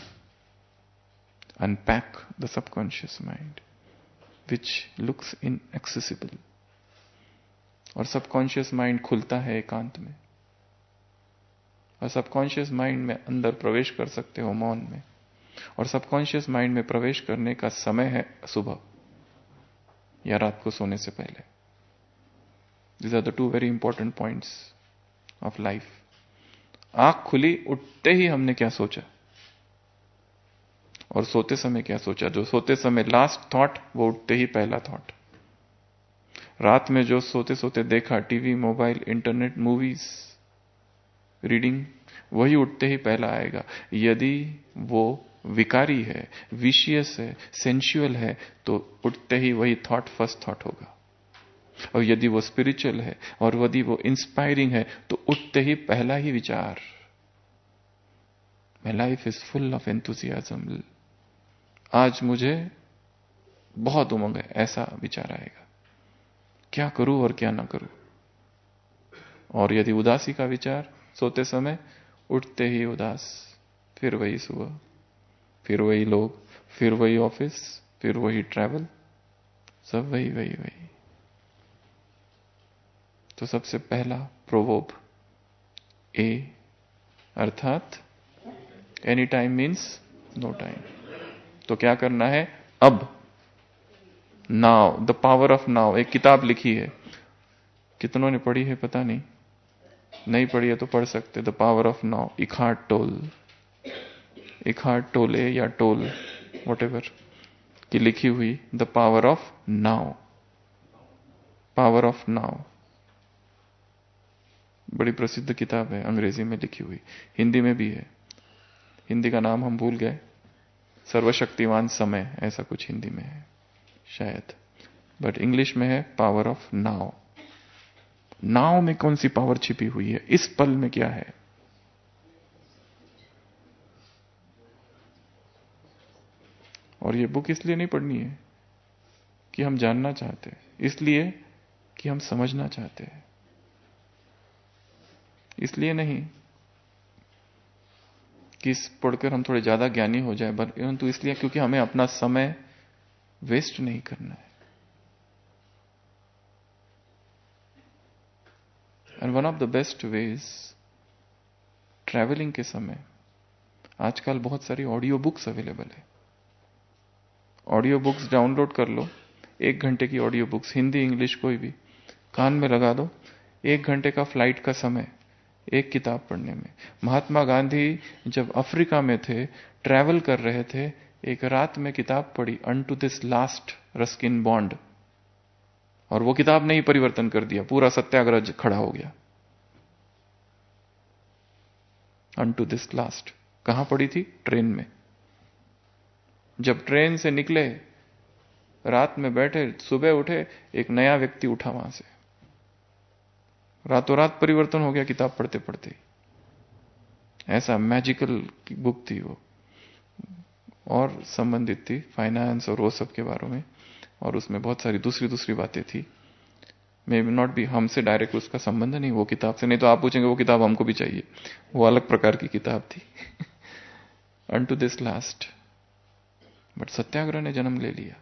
unpack the subconscious mind which looks inaccessible. और सबकॉन्शियस माइंड खुलता है एकांत में, और सबकॉन्शियस माइंड में अंदर प्रवेश कर सकते हो मौन में। और सबकॉन्शियस माइंड में प्रवेश करने का समय है सुबह या रात को सोने से पहले। These are the two very important points of life. आंख खुली, उठते ही हमने क्या सोचा और सोते समय क्या सोचा। जो सोते समय लास्ट थॉट, वो उठते ही पहला थॉट। रात में जो सोते सोते देखा, TV, mobile, internet, movies, reading, वही उठते ही पहला आएगा। यदि वो विकारी है, विशियस है, सेंशुअल है, तो उठते ही वही थॉट फर्स्ट थॉट होगा। और यदि वो स्पिरिचुअल है और यदि वो इंस्पायरिंग है, तो उठते ही पहला ही विचार, my life is full of enthusiasm, आज मुझे बहुत उमंग है, ऐसा विचार आएगा। क्या करूं और क्या ना करूं। और यदि उदासी का विचार, सोते समय उठते ही उदास, फिर वही सुबह, फिर वही लोग, फिर वही ऑफिस, फिर वही ट्रैवल, सब वही वही वही। तो सबसे पहला प्रोवर्ब ए, अर्थात any time means no time. तो क्या करना है अब, now, the power of now. एक किताब लिखी है, कितनों ने पढ़ी है पता नहीं, नहीं पढ़ी है तो पढ़ सकते, the power of now, Eckhart Toll, Eckhart Tolle या टोल व्हाटएवर की लिखी हुई the power of now, power of now. बड़ी प्रसिद्ध किताब है, अंग्रेजी में लिखी हुई, हिंदी में भी है। हिंदी का नाम हम भूल गए, सर्वशक्तिमान समय, ऐसा कुछ हिंदी में है शायद, बट इंग्लिश में है पावर ऑफ नाउ। नाउ में कौन सी पावर छिपी हुई है, इस पल में क्या है। और ये बुक इसलिए नहीं पढ़नी है कि हम जानना चाहते हैं, इसलिए कि हम समझना चाहते हैं। इसलिए नहीं कि इस पढ़कर हम थोड़े ज्यादा ज्ञानी हो जाए, परंतु इसलिए क्योंकि हमें अपना समय वेस्ट नहीं करना है। And one of the best ways, travelling के समय आजकल बहुत सारी ऑडियो बुक्स अवेलेबल है। ऑडियो बुक्स डाउनलोड कर लो, एक घंटे की ऑडियो बुक्स, हिंदी इंग्लिश कोई भी, कान में लगा दो, एक घंटे का फ्लाइट का समय एक किताब पढ़ने में। महात्मा गांधी जब अफ्रीका में थे, ट्रैवल कर रहे थे, एक रात में किताब पढ़ी, unto this last Ruskin Bond, और वो किताब ने ही परिवर्तन कर दिया, पूरा सत्याग्रह खड़ा हो गया। अनटू दिस लास्ट कहां पढ़ी थी? ट्रेन में। जब ट्रेन से निकले, रात में बैठे, सुबह उठे, एक नया व्यक्ति उठा वहां से, रातों रात परिवर्तन हो गया किताब पढ़ते पढ़ते। ऐसा मैजिकल बुक थी वो, और संबंधित थी फाइनेंस और वो सब के बारे में, और उसमें बहुत सारी दूसरी दूसरी बातें थी। मे बी नॉट बी हमसे डायरेक्ट उसका संबंध नहीं वो किताब से, नहीं तो आप पूछेंगे वो किताब हमको भी चाहिए, वो अलग प्रकार की किताब थी। Unto this last. But satyagraha ने जन्म ले लिया,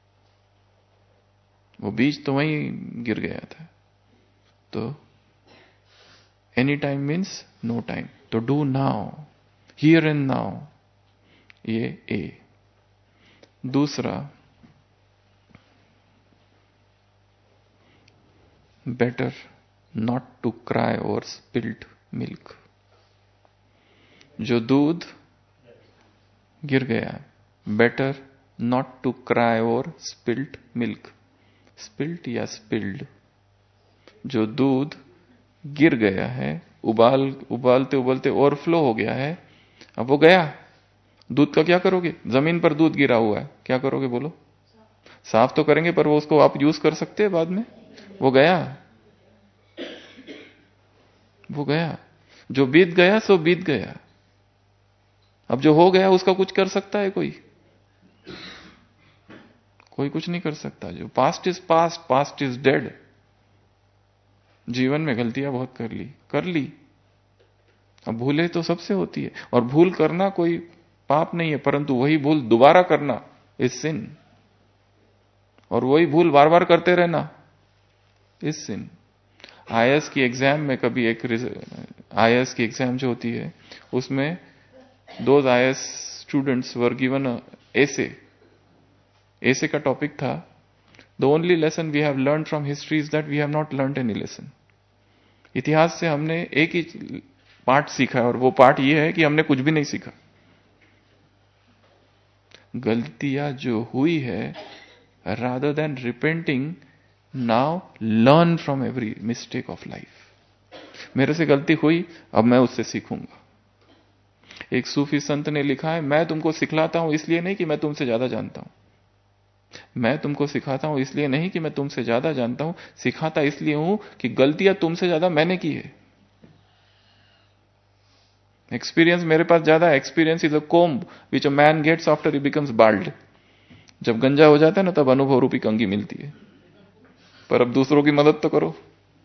वो बीज तो वहीं गिर गया था। तो any time means no time, तो do now, here and now, ये ए। दूसरा, better not to cry over spilled milk. जो दूध गिर गया, better not to cry over spilled milk. Spilled या स्पिल्ड, जो दूध गिर गया है, उबाल उबालते उबालते ओवरफ्लो हो गया है, अब वो गया, दूध का क्या करोगे? जमीन पर दूध गिरा हुआ है, क्या करोगे बोलो? साफ तो करेंगे, पर वो उसको आप यूज कर सकते हैं बाद में? वो गया, वो गया, जो बीत गया सो बीत गया। अब जो हो गया उसका कुछ कर सकता है कोई? कोई कुछ नहीं कर सकता। जो past is past, past is dead. जीवन में गलतियां बहुत कर ली कर ली अब भूले तो सबसे होती है, और भूल करना कोई पाप नहीं है, परंतु वही भूल दोबारा करना इज सिन, और वही भूल बार बार करते रहना इज सिन। आईएएस की एग्जाम में कभी एक, आईएएस की एग्जाम जो होती है उसमें those IAS students were given essay, essay का टॉपिक था, the only lesson we have learn from history is that we have not learn any lesson. इतिहास से हमने एक ही पार्ट सीखा है, और वो पार्ट ये है कि हमने कुछ भी नहीं सीखा। गलतियां जो हुई है, rather than repenting, now learn from every mistake of life. मेरे से गलती हुई, अब मैं उससे सीखूंगा, एक सूफी संत ने लिखा है, मैं तुमको सिखलाता हूं इसलिए नहीं कि मैं तुमसे ज्यादा जानता हूं, मैं तुमको सिखाता हूं इसलिए नहीं कि मैं तुमसे ज्यादा जानता हूं, सिखाता इसलिए हूं कि गलतियां तुमसे ज्यादा मैंने की है। एक्सपीरियंस मेरे पास ज्यादा है। Experience is a comb which a man gets after he becomes bald. जब गंजा हो जाता है ना, तब अनुभव रूपी कंघी मिलती है। पर अब दूसरों की मदद तो करो।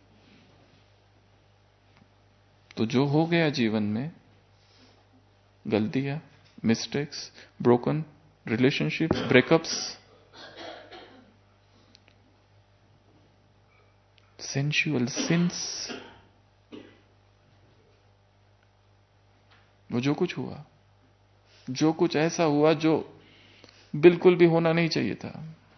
तो जो हो गया जीवन में, गलतियां, mistakes, broken relationships, breakups, sensual sins, वो जो कुछ हुआ, जो कुछ ऐसा हुआ जो बिल्कुल भी होना नहीं चाहिए था।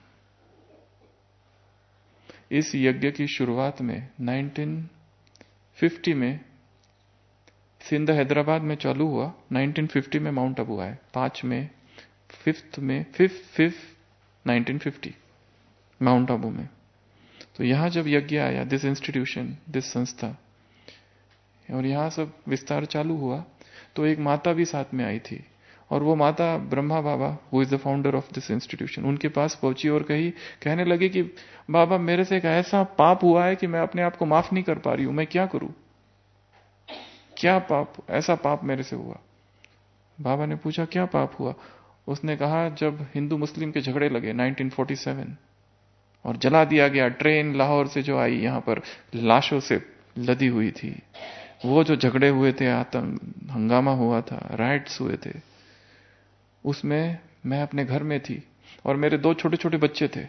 इस यज्ञ की शुरुआत में नाइनटीन फिफ्टी में सिंध हैदराबाद में चालू हुआ, नाइनटीन फिफ्टी में माउंट आबू आए, पांच में फिफ्थ में fifth fifth nineteen fifty Mount Abu में। तो यहां जब यज्ञ आया, दिस इंस्टीट्यूशन, दिस संस्था, और यहां सब विस्तार चालू हुआ, तो एक माता भी साथ में आई थी। और वो माता Brahma Baba, who is the founder of this institution, उनके पास पहुंची और कही, कहने लगी कि बाबा मेरे से एक ऐसा पाप हुआ है कि मैं अपने आप को माफ नहीं कर पा रही हूं, मैं क्या करूं, क्या पाप, ऐसा पाप मेरे से हुआ। बाबा ने पूछा क्या पाप हुआ। उसने कहा जब हिंदू मुस्लिम के झगड़े लगे नाइनटीन फोर्टी सेवन, और जला दिया गया, ट्रेन लाहौर से जो आई यहां पर लाशों से लदी हुई थी, वो जो झगड़े हुए थे, आतंक हंगामा हुआ था, राइट्स हुए थे, उसमें मैं अपने घर में थी और मेरे दो छोटे छोटे बच्चे थे,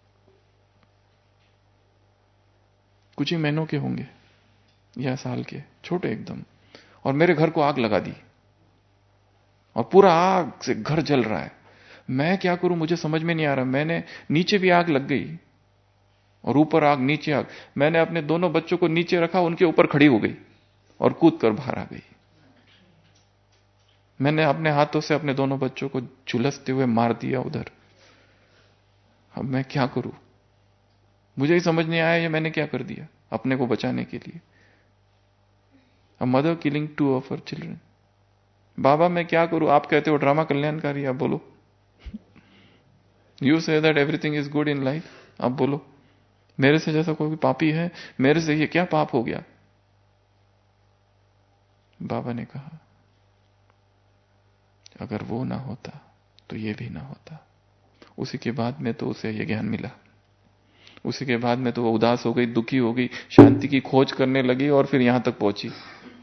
कुछ ही महीनों के होंगे या साल के, छोटे एकदम, और मेरे घर को आग लगा दी और पूरा आग से घर जल रहा है। मैं क्या करूं, मुझे समझ में नहीं आ रहा। मैंने, नीचे भी आग लग गई और ऊपर आग, नीचे आग। मैंने अपने दोनों बच्चों को नीचे रखा, उनके ऊपर खड़ी हो गई और कूद कर बाहर आ गई। मैंने अपने हाथों से अपने दोनों बच्चों को झुलसते हुए मार दिया उधर। अब मैं क्या करूं, मुझे ही समझ नहीं आया ये मैंने क्या कर दिया अपने को बचाने के लिए। A mother killing two of her children. Baba मैं क्या करूं, आप कहते हो ड्रामा कल्याणकारी, आप बोलो। You say that everything is good in life, आप बोलो। मेरे से जैसा कोई भी पापी है, मेरे से ये क्या पाप हो गया। बाबा ने कहा अगर वो ना होता तो ये भी ना होता। उसी के बाद में तो उसे ये ज्ञान मिला। उसी के बाद में तो वो उदास हो गई, दुखी हो गई, शांति की खोज करने लगी और फिर यहां तक पहुंची।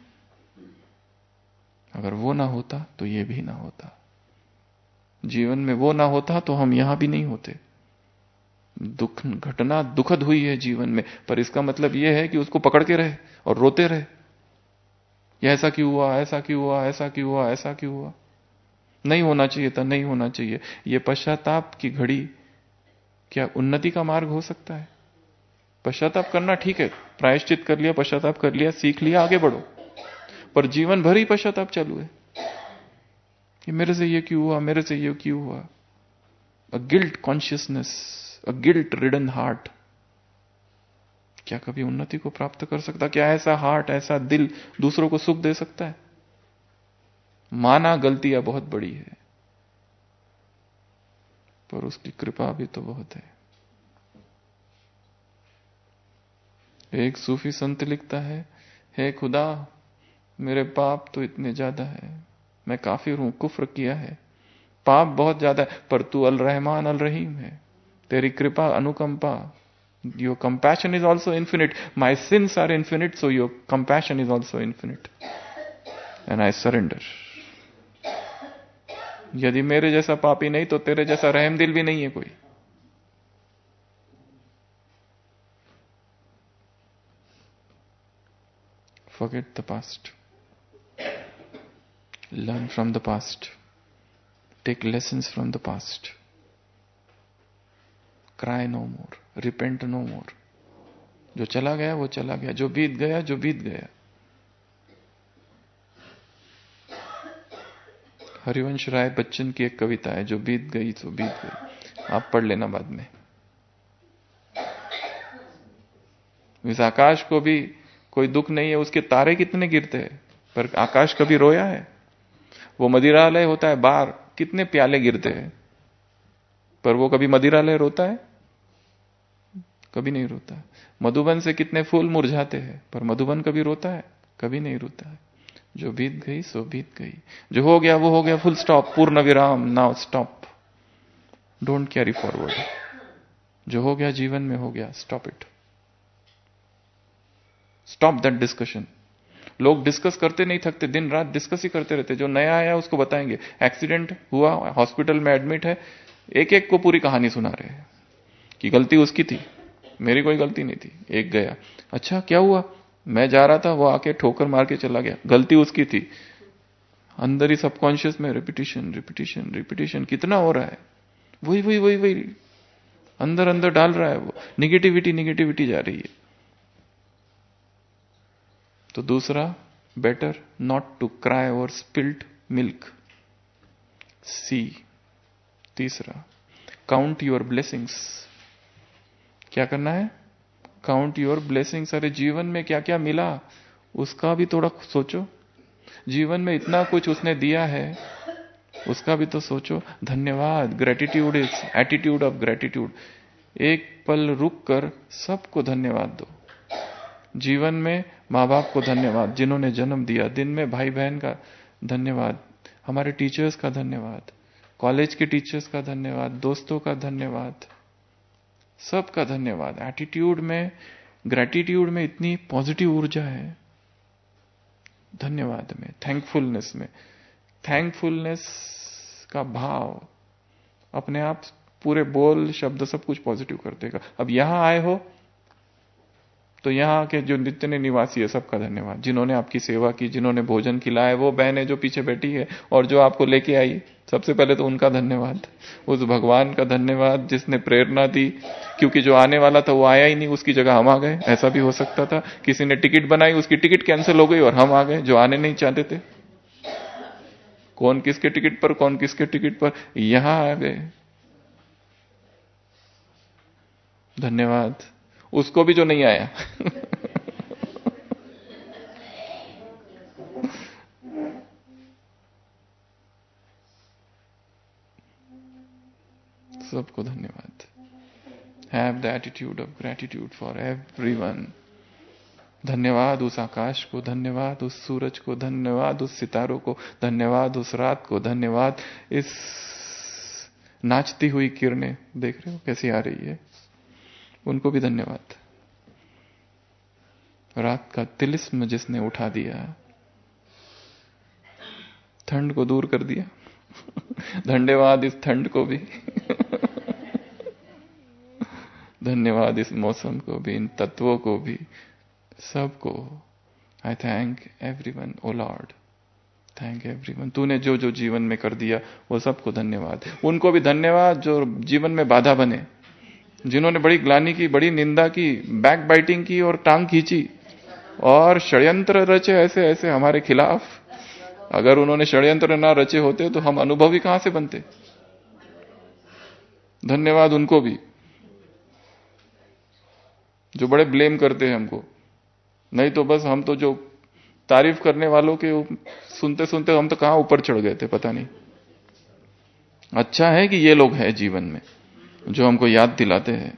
अगर वो ना होता तो ये भी ना होता। जीवन में वो ना होता तो हम यहां भी नहीं होते। दुख, घटना दुखद हुई है जीवन में, पर इसका मतलब यह है कि उसको पकड़ के रहे और रोते रहे, ये ऐसा क्यों हुआ, ऐसा क्यों हुआ, ऐसा क्यों हुआ, ऐसा क्यों हुआ, नहीं होना चाहिए था, नहीं होना चाहिए। ये पश्चाताप की घड़ी क्या उन्नति का मार्ग हो सकता है? पश्चाताप करना ठीक है, प्रायश्चित कर लिया, पश्चाताप कर लिया, सीख लिया, आगे बढ़ो। पर जीवन भर ही पश्चाताप चालू है कि मेरे से ये क्यों हुआ, मेरे से ये क्यों हुआ। A guilt consciousness, a guilt ridden heart क्या कभी उन्नति को प्राप्त कर सकता? क्या ऐसा हार्ट, ऐसा दिल दूसरों को सुख दे सकता है? माना गलतियां बहुत बड़ी है, पर उसकी कृपा भी तो बहुत है। एक सूफी संत लिखता है, हे खुदा मेरे पाप तो इतने ज्यादा है, मैं काफिर हूं, कुफ्र किया है, पाप बहुत ज्यादा है, पर तू अल रहमान अल रहीम है, तेरी कृपा, अनुकंपा, your compassion is also infinite, my sins are infinite, so your compassion is also infinite, and I surrender. यदि मेरे जैसा पापी नहीं तो तेरे जैसा रहम दिल भी नहीं है कोई। Forget the past. Learn from the past. Take lessons from the past. Cry no more. Repent no more. जो चला गया वो चला गया, जो बीत गया जो बीत गया। हरिवंश राय बच्चन की एक कविता है, जो बीत गई तो बीत गई, आप पढ़ लेना बाद में। इस आकाश को भी कोई दुख नहीं है, उसके तारे कितने गिरते हैं, पर आकाश कभी रोया है? वो मदिरालय होता है बार, कितने प्याले गिरते हैं, पर वो कभी मदिरालय रोता है? कभी नहीं रोता। मधुबन से कितने फूल मुरझाते हैं, पर मधुबन कभी रोता है? कभी नहीं रोता है। जो बीत गई सो बीत गई, जो हो गया वो हो गया, फुल स्टॉप, पूर्ण विराम, now stop, don't carry forward. जो हो गया जीवन में हो गया, stop it, stop that discussion. लोग डिस्कस करते नहीं थकते, दिन रात डिस्कस ही करते रहते। जो नया आया उसको बताएंगे, एक्सीडेंट हुआ, हॉस्पिटल में एडमिट है, एक एक को पूरी कहानी सुना रहे हैं कि गलती उसकी थी, मेरी कोई गलती नहीं थी। एक गया, अच्छा क्या हुआ? मैं जा रहा था, वो आके ठोकर मार के चला गया, गलती उसकी थी। अंदर ही सबकॉन्शियस में रिपीटिशन रिपीटिशन रिपीटिशन कितना हो रहा है, वही वही वही वही अंदर अंदर डाल रहा है वो, निगेटिविटी निगेटिविटी जा रही है। तो दूसरा, better not to cry over spilled milk. C, तीसरा, काउंट योर ब्लेसिंग्स। क्या करना है? Count your blessings. अरे जीवन में क्या क्या मिला उसका भी थोड़ा सोचो। जीवन में इतना कुछ उसने दिया है, उसका भी तो सोचो। धन्यवाद, gratitude is attitude of gratitude. एक पल रुक कर सबको धन्यवाद दो। जीवन में माँ बाप को धन्यवाद, जिन्होंने जन्म दिया। दिन में भाई बहन का धन्यवाद, हमारे टीचर्स का धन्यवाद, कॉलेज के टीचर्स का धन्यवाद, दोस्तों का धन्यवाद, सबका धन्यवाद। एटीट्यूड में, ग्रेटिट्यूड में इतनी पॉजिटिव ऊर्जा है। धन्यवाद में, थैंकफुलनेस में, थैंकफुलनेस का भाव अपने आप पूरे बोल शब्द सब कुछ पॉजिटिव कर देगा। अब यहां आए हो तो यहाँ के जो जितने निवासी है सबका धन्यवाद, जिन्होंने आपकी सेवा की, जिन्होंने भोजन खिलाया, वो बहन है जो पीछे बैठी है और जो आपको लेके आई, सबसे पहले तो उनका धन्यवाद। उस भगवान का धन्यवाद जिसने प्रेरणा दी, क्योंकि जो आने वाला था वो आया ही नहीं, उसकी जगह हम आ गए। ऐसा भी हो सकता था, किसी ने टिकट बनाई, उसकी टिकट कैंसिल हो गई और हम आ गए जो आने नहीं चाहते थे। कौन किसके टिकट पर, कौन किसके टिकट पर, यहां आ गए। धन्यवाद उसको भी जो नहीं आया। सबको धन्यवाद। Have the attitude of gratitude for everyone. धन्यवाद उस आकाश को, धन्यवाद उस सूरज को, धन्यवाद उस सितारों को, धन्यवाद उस रात को, धन्यवाद इस नाचती हुई किरणें, देख रहे हो कैसी आ रही है, उनको भी धन्यवाद। रात का तिलिस्म जिसने उठा दिया, ठंड को दूर कर दिया। धन्यवाद इस ठंड को भी। धन्यवाद इस मौसम को भी, इन तत्वों को भी, सबको। I thank everyone O Lord, thank everyone. तूने जो जो जीवन में कर दिया वो सबको धन्यवाद। उनको भी धन्यवाद जो जीवन में बाधा बने, जिन्होंने बड़ी ग्लानि की, बड़ी निंदा की, बैक बाइटिंग की और टांग खींची और षड्यंत्र रचे ऐसे ऐसे हमारे खिलाफ। अगर उन्होंने षड्यंत्र ना रचे होते तो हम अनुभवी कहां से बनते। धन्यवाद उनको भी जो बड़े ब्लेम करते हैं हमको। नहीं तो बस हम तो जो तारीफ करने वालों के सुनते सुनते हम तो कहां ऊपर चढ़ गए थे पता नहीं। अच्छा है कि ये लोग हैं जीवन में जो हमको याद दिलाते हैं।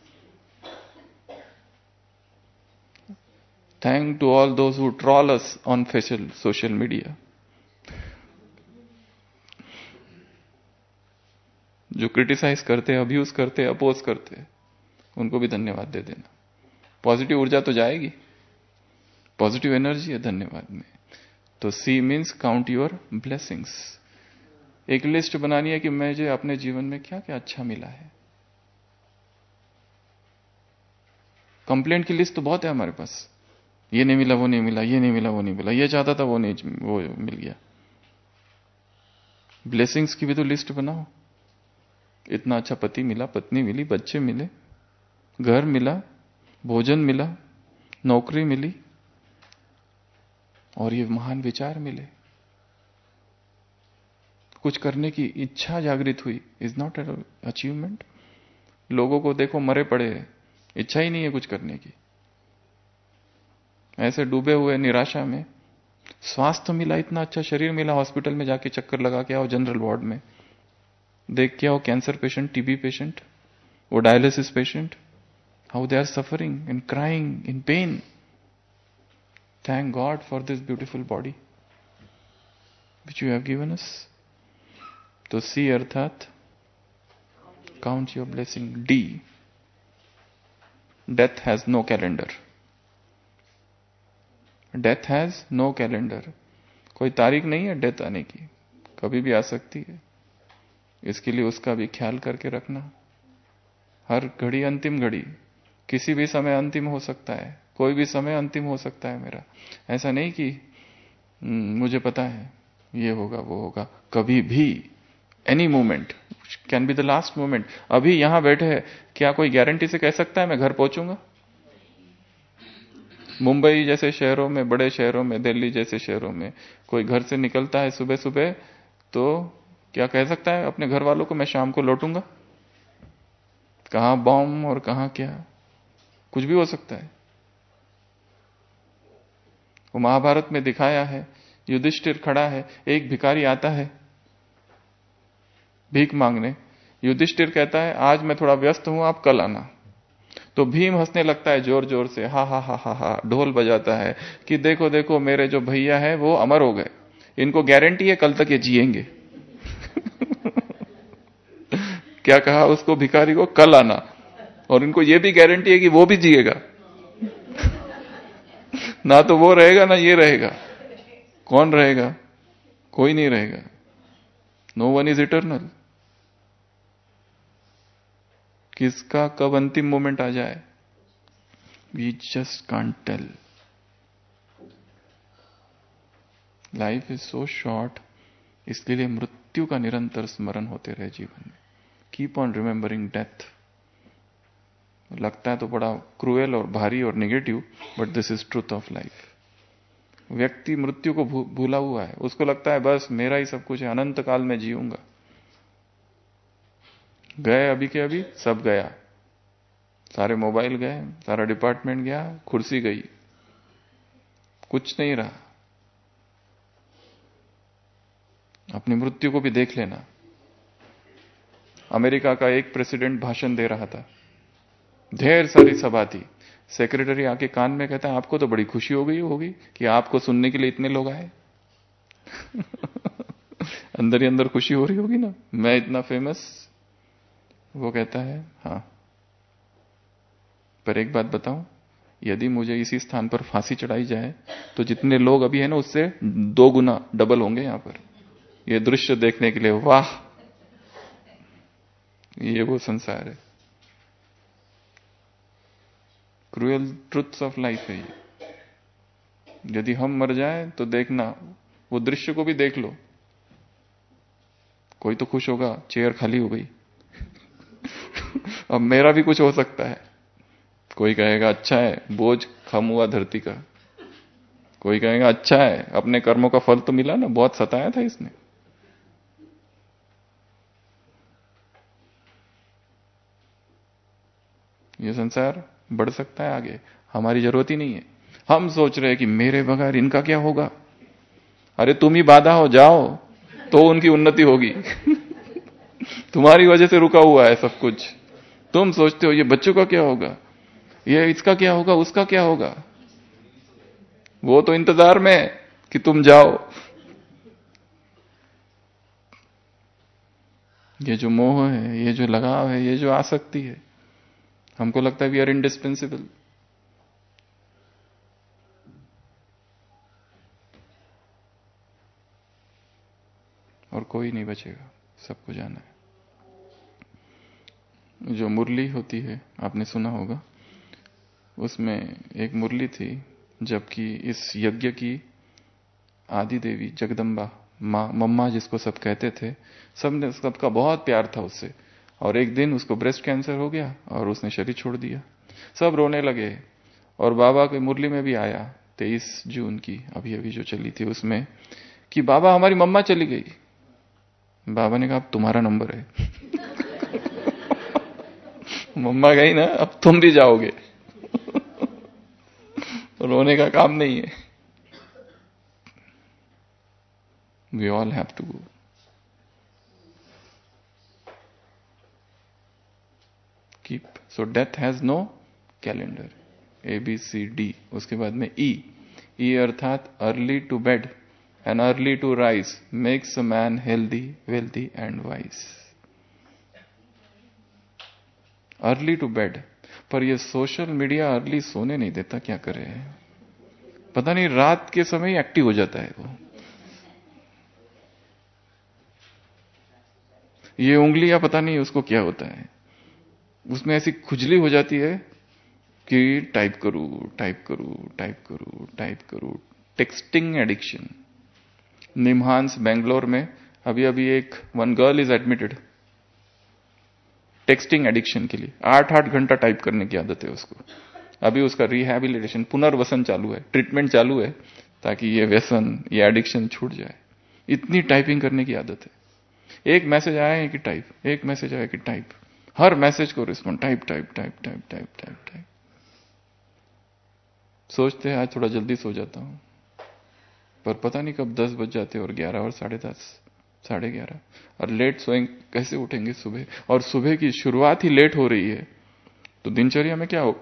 Thank to all those who troll us on social media. जो क्रिटिसाइज करते, अब्यूज करते, अपोज करते, उनको भी धन्यवाद दे देना। पॉजिटिव ऊर्जा तो जाएगी, पॉजिटिव एनर्जी है धन्यवाद में। तो C means count your blessings. एक लिस्ट बनानी है कि मुझे अपने जीवन में क्या क्या अच्छा मिला है। कंप्लेंट की लिस्ट तो बहुत है हमारे पास, ये नहीं मिला वो नहीं मिला, ये नहीं मिला वो नहीं मिला, ये चाहता था वो नहीं, वो मिल गया। ब्लेसिंग्स की भी तो लिस्ट बनाओ। इतना अच्छा पति मिला, पत्नी मिली, बच्चे मिले, घर मिला, भोजन मिला, नौकरी मिली और ये महान विचार मिले। कुछ करने की इच्छा जागृत हुई, इज नॉट एन अचीवमेंट। लोगों को देखो मरे पड़े हैं, इच्छा ही नहीं है कुछ करने की, ऐसे डूबे हुए निराशा में, स्वास्थ्य मिला, इतना अच्छा शरीर मिला, हॉस्पिटल में जाके चक्कर लगा के आओ, जनरल वार्ड में देख के आओ, कैंसर पेशेंट, टीबी पेशेंट, वो dialysis patient, how they are suffering and crying in pain. Thank God for this beautiful body which you have given us. तो सी अर्थात count your blessing. D, death has no calendar. Death has no calendar. कोई तारीख नहीं है death आने की, कभी भी आ सकती है. इसके लिए उसका भी ख्याल करके रखना. हर घड़ी अंतिम घड़ी, किसी भी समय अंतिम हो सकता है, कोई भी समय अंतिम हो सकता है मेरा. ऐसा नहीं कि मुझे पता है ये होगा वो होगा. कभी भी, any moment can be the last moment. अभी यहां बैठे हैं, क्या कोई गारंटी से कह सकता है मैं घर पहुंचूंगा? मुंबई जैसे शहरों में, बड़े शहरों में, दिल्ली जैसे शहरों में कोई घर से निकलता है सुबह सुबह, तो क्या कह सकता है अपने घर वालों को मैं शाम को लौटूंगा? कहां बॉम्ब और कहां क्या, कुछ भी हो सकता है. वो महाभारत में दिखाया है, युधिष्ठिर खड़ा है, एक भिखारी आता है भीख मांगने. युधिष्ठिर कहता है आज मैं थोड़ा व्यस्त हूं, आप कल आना. तो भीम हंसने लगता है जोर जोर से, हा हा हा हा हा, ढोल बजाता है कि देखो देखो मेरे जो भैया है वो अमर हो गए, इनको गारंटी है कल तक ये जिएंगे. क्या कहा उसको, भिखारी को, कल आना, और इनको ये भी गारंटी है कि वो भी जिएगा. ना तो वो रहेगा ना ये रहेगा. कौन रहेगा? कोई नहीं रहेगा. No one is eternal. किसका कब अंतिम मोमेंट आ जाए, we just can't tell. Life is so short, इसके लिए मृत्यु का निरंतर स्मरण होते रहे जीवन में. Keep on remembering death. लगता है तो बड़ा क्रूएल और भारी और negative, but this is truth of life. व्यक्ति मृत्यु को भू, भूला हुआ है. उसको लगता है बस मेरा ही सब कुछ है, अनंत काल में जीऊंगा. गए अभी के अभी, सब गया. सारे मोबाइल गए, सारा डिपार्टमेंट गया, कुर्सी गई, कुछ नहीं रहा. अपनी मृत्यु को भी देख लेना. अमेरिका का एक प्रेसिडेंट भाषण दे रहा था, ढेर सारी सभा थी. सेक्रेटरी आके कान में कहता है आपको तो बड़ी खुशी हो गई होगी कि आपको सुनने के लिए इतने लोग आए. अंदर ही अंदर खुशी हो रही होगी ना, मैं इतना फेमस. वो कहता है हाँ, पर एक बात बताऊं, यदि मुझे इसी स्थान पर फांसी चढ़ाई जाए तो जितने लोग अभी है ना उससे दो गुना डबल होंगे यहां पर, ये दृश्य देखने के लिए. वाह, ये वो संसार है. क्रूएल ट्रुथ्स ऑफ लाइफ है ये. यदि हम मर जाएं तो देखना, वो दृश्य को भी देख लो. कोई तो खुश होगा चेयर खाली हो गई. अब मेरा भी कुछ हो सकता है. कोई कहेगा अच्छा है बोझ कम हुआ धरती का. कोई कहेगा अच्छा है अपने कर्मों का फल तो मिला ना, बहुत सताया था इसने. ये संसार बढ़ सकता है आगे, हमारी जरूरत ही नहीं है. हम सोच रहे हैं कि मेरे बगैर इनका क्या होगा. अरे तुम ही बाधा हो जाओ तो उनकी उन्नति होगी. तुम्हारी वजह से रुका हुआ है सब कुछ. तुम सोचते हो ये बच्चों का क्या होगा, ये इसका क्या होगा, उसका क्या होगा. वो तो इंतजार में है कि तुम जाओ. ये जो मोह है, ये जो लगाव है, ये जो आसक्ति है, हमको लगता है वी आर इंडिस्पेंसिबल. और कोई नहीं बचेगा, सबको जाना है. जो मुरली होती है आपने सुना होगा, उसमें एक मुरली थी जबकि इस यज्ञ की आदि देवी जगदम्बा माँ, मम्मा जिसको सब कहते थे, सबने सबका बहुत प्यार था उससे. और एक दिन उसको ब्रेस्ट कैंसर हो गया और उसने शरीर छोड़ दिया. सब रोने लगे. और बाबा के मुरली में भी आया तेईस जून की अभी अभी जो चली थी उसमें कि बाबा हमारी मम्मा चली गई. बाबा ने कहा अब तुम्हारा नंबर है. मम्मा गई ना, अब तुम भी जाओगे. रोने का काम नहीं है. We all have to go. Keep. So death has no calendar. A, B, C, D. उसके बाद में E. E अर्थात early to bed and early to rise makes a man healthy, wealthy and wise. Early to bed. पर ये social media early सोने नहीं देता, क्या करे? पता नहीं रात के समय एक्टिव हो जाता है वो। ये उंगलियां पता नहीं उसको क्या होता है, उसमें ऐसी खुजली हो जाती है कि टाइप करूं टाइप करूं टाइप करूं टाइप करूं। Texting addiction. निमहांस बेंगलोर में अभी अभी एक one girl is admitted texting addiction के लिए। आठ आठ घंटा टाइप करने की आदत है उसको। अभी उसका रिहैबिलिटेशन, पुनर्वसन चालू है, ट्रीटमेंट चालू है ताकि ये व्यसन, ये एडिक्शन छूट जाए। इतनी टाइपिंग करने की आदत है। एक मैसेज आया है कि टाइप, एक मैसेज आया कि टाइप, हर मैसेज को respond, type type type type type type type. सोचते हैं आज थोड़ा जल्दी सो जाता हूं, पर पता नहीं कब दस बज जाते और ग्यारह और साढ़े दस, साढ़े ग्यारह, और लेट सोएंगे, कैसे उठेंगे सुबह? और सुबह की शुरुआत ही लेट हो रही है तो दिनचर्या में क्या हो?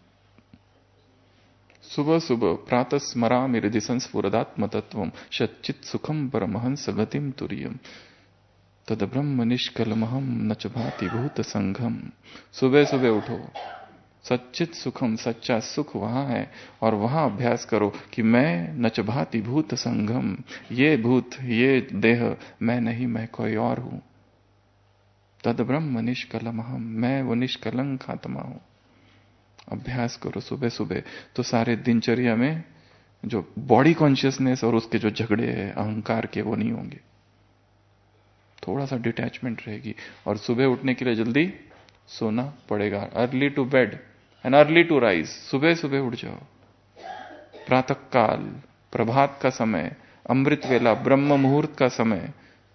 सुबह सुबह प्रातः स्मरामि हृदि संस्फुरदात्म तत्वम सच्चित सुखम परमहंस गतिम तुरियम तद ब्रह्म निष्कलमहम न च भाति भूत संघम। सुबह सुबह उठो, सच्चित सुखम, सच्चा सुख वहां है, और वहां अभ्यास करो कि मैं न च भाति भूत संघम, ये भूत, ये देह मैं नहीं, मैं कोई और हूं। तद ब्रह्म निष्कलमहम, मैं वो निष्कलंक आत्मा हूं। अभ्यास करो सुबह सुबह, तो सारे दिनचर्या में जो बॉडी कॉन्शियसनेस और उसके जो झगड़े हैं अहंकार के, वो नहीं होंगे। थोड़ा सा डिटैचमेंट रहेगी, और सुबह उठने के लिए जल्दी सोना पड़ेगा। Early to bed and early to rise. सुबह सुबह उठ जाओ। प्रातः काल, प्रभात का समय, अमृत वेला, ब्रह्म मुहूर्त का समय।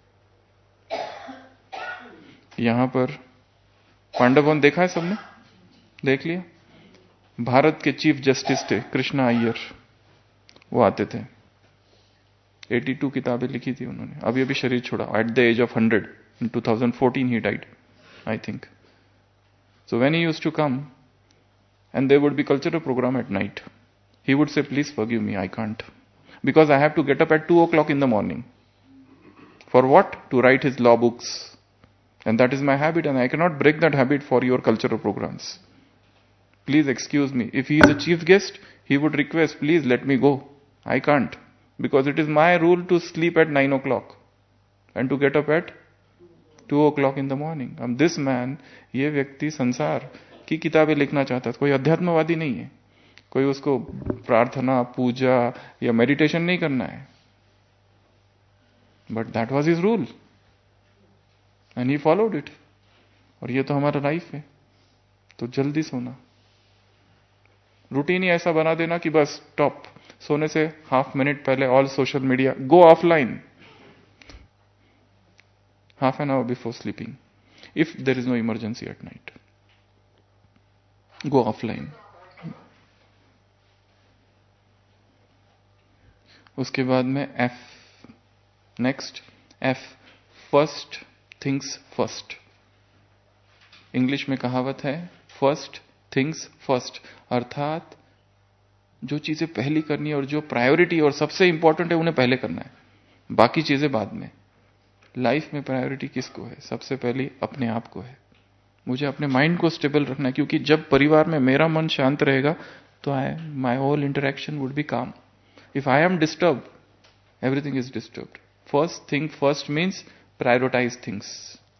यहां पर पांडवों देखा है सबने, देख लिया। भारत के चीफ जस्टिस थे कृष्णा अय्यर, वो आते थे। बयासी किताबें लिखी थी उन्होंने, अभी अभी शरीर छोड़ा, at the age of hundred in two thousand fourteen he died, I think. So when he used to come and there would be cultural programme at night, he would say please forgive me, I can't, because I have to get up at two o'clock in the morning. For what? To write his law books, and that is my habit, and I can not break that habit for your cultural programmes. Please excuse me. If he is a chief guest, he would request, please let me go. I can't, because it is my rule to sleep at nine o'clock and to get up at two o'clock in the morning. अब this man, ये व्यक्ति संसार की किताबें लिखना चाहता था, कोई अध्यात्मवादी नहीं है, कोई उसको प्रार्थना, पूजा या मेडिटेशन नहीं करना है, but that was his rule and he followed it. और ये तो हमारा लाइफ है। तो जल्दी सोना, रूटीन ही ऐसा बना देना कि बस टॉप, सोने से हाफ मिनट पहले all social media, go offline half an hour before sleeping, if there is no emergency at night, go offline. उसके बाद में F, next F, first things first. English में कहावत है, फर्स्ट थिंग्स फर्स्ट, अर्थात जो चीजें पहली करनी है और जो प्रायोरिटी और सबसे इंपॉर्टेंट है उन्हें पहले करना है, बाकी चीजें बाद में। लाइफ में प्रायोरिटी किसको है? सबसे पहली अपने आप को है। मुझे अपने माइंड को स्टेबल रखना है, क्योंकि जब परिवार में मेरा मन शांत रहेगा तो I my whole interaction would be calm. If I am disturb, everything is disturbed. First thing first means prioritise things.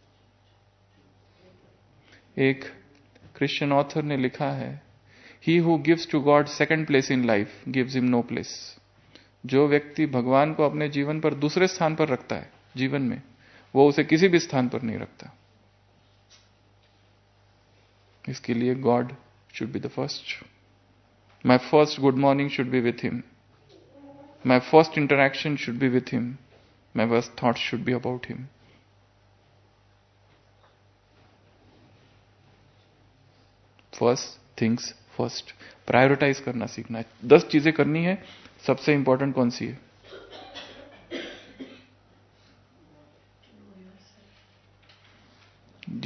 एक क्रिश्चियन ऑथर ने लिखा है, he who gives to God second place in life gives him no place. जो व्यक्ति भगवान को अपने जीवन पर दूसरे स्थान पर रखता है जीवन में, वो उसे किसी भी स्थान पर नहीं रखता। इसके लिए God should be the first. My first good morning should be with him, my first interaction should be with him, my first thought should be about him. First things first, prioritise करना सीखना है। दस चीजें करनी है, सबसे important कौन सी है?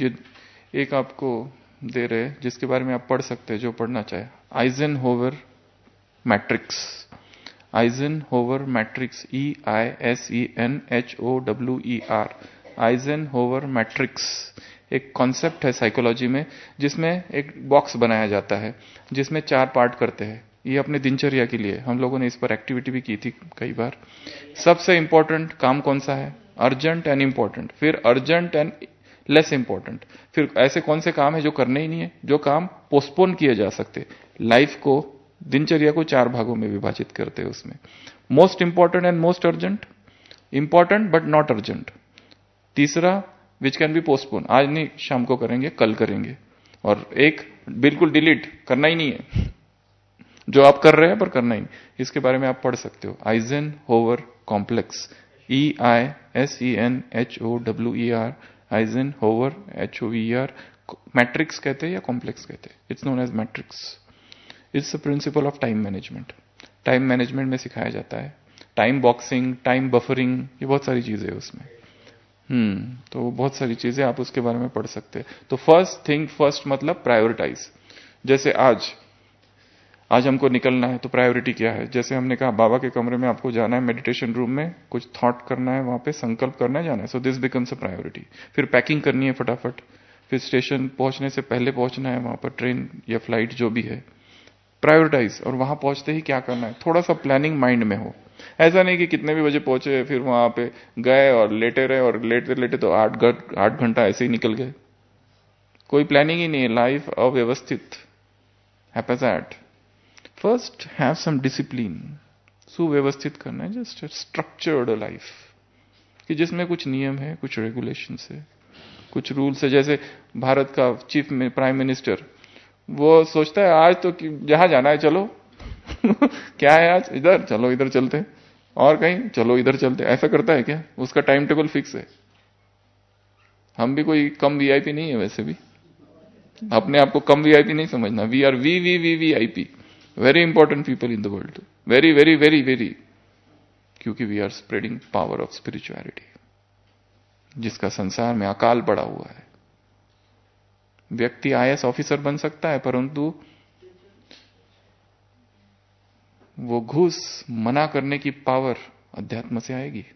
ये एक आपको दे रहे जिसके बारे में आप पढ़ सकते हैं जो पढ़ना चाहे। Eisenhower matrix, Eisenhower matrix, E I S E N H O W E R, Eisenhower matrix एक कॉन्सेप्ट है साइकोलॉजी में, जिसमें एक बॉक्स बनाया जाता है जिसमें चार पार्ट करते हैं। ये अपने दिनचर्या के लिए हम लोगों ने इस पर एक्टिविटी भी की थी कई बार। सबसे इंपॉर्टेंट काम कौन सा है? अर्जेंट एंड इंपॉर्टेंट, फिर अर्जेंट एंड लेस इंपॉर्टेंट, फिर ऐसे कौन से काम है जो करने ही नहीं है, जो काम पोस्टपोन किए जा सकते। लाइफ को, दिनचर्या को चार भागों में विभाजित करते हैं उसमें। Most important and most urgent, important but not urgent. तीसरा विच कैन बी पोस्टपोन, आज नहीं शाम को करेंगे, कल करेंगे। और एक बिल्कुल डिलीट, करना ही नहीं है, जो आप कर रहे हैं पर करना ही नहीं। इसके बारे में आप पढ़ सकते हो। Eisenhower complex, E I S E N H O W E R, Eisenhower H O V R. Matrix कहते हैं या कॉम्प्लेक्स कहते हैं? It's known as matrix. It's the principle of time management. Time management में सिखाया जाता है। Time boxing, time buffering, ये बहुत सारी चीजें है उसमें। हम्म तो बहुत सारी चीजें आप उसके बारे में पढ़ सकते हैं। तो फर्स्ट थिंग फर्स्ट मतलब प्रायोरिटाइज। जैसे आज आज हमको निकलना है तो प्रायोरिटी क्या है? जैसे हमने कहा बाबा के कमरे में आपको जाना है, मेडिटेशन रूम में कुछ थॉट करना है, वहां पे संकल्प करना है, जाना है। So this becomes a priority. फिर पैकिंग करनी है फटाफट, फिर स्टेशन पहुंचने से पहले पहुंचना है वहां पर, ट्रेन या फ्लाइट जो भी है। प्रायोरिटाइज। और वहां पहुंचते ही क्या करना है, थोड़ा सा प्लानिंग माइंड में हो। ऐसा नहीं कि कितने भी बजे पहुंचे फिर वहां पे गए और लेटे रहे, और लेटे लेटे तो आठ आठ घंटा ऐसे ही निकल गए। कोई प्लानिंग ही नहीं है, लाइफ अव्यवस्थित, haphazard. First have some discipline, सुव्यवस्थित करना है, जस्ट स्ट्रक्चर्ड लाइफ, कि जिसमें कुछ नियम है, कुछ रेगुलेशंस है, कुछ रूल्स है। जैसे भारत का चीफ में प्राइम मिनिस्टर, वो सोचता है आज तो जहां जाना है चलो क्या है आज, इधर चलो, इधर चलते, और कहीं चलो, इधर चलते। ऐसा करता है क्या? उसका टाइम टेबल फिक्स है। हम भी कोई कम वीआईपी नहीं है, वैसे भी अपने आप को कम वीआईपी नहीं समझना। We are V V V V I P, very important people in the world, very very very very, क्योंकि we are spreading power of spirituality, जिसका संसार में अकाल पड़ा हुआ है। व्यक्ति आईएएस ऑफिसर बन सकता है, परंतु वो घूस मना करने की पावर अध्यात्म से आएगी।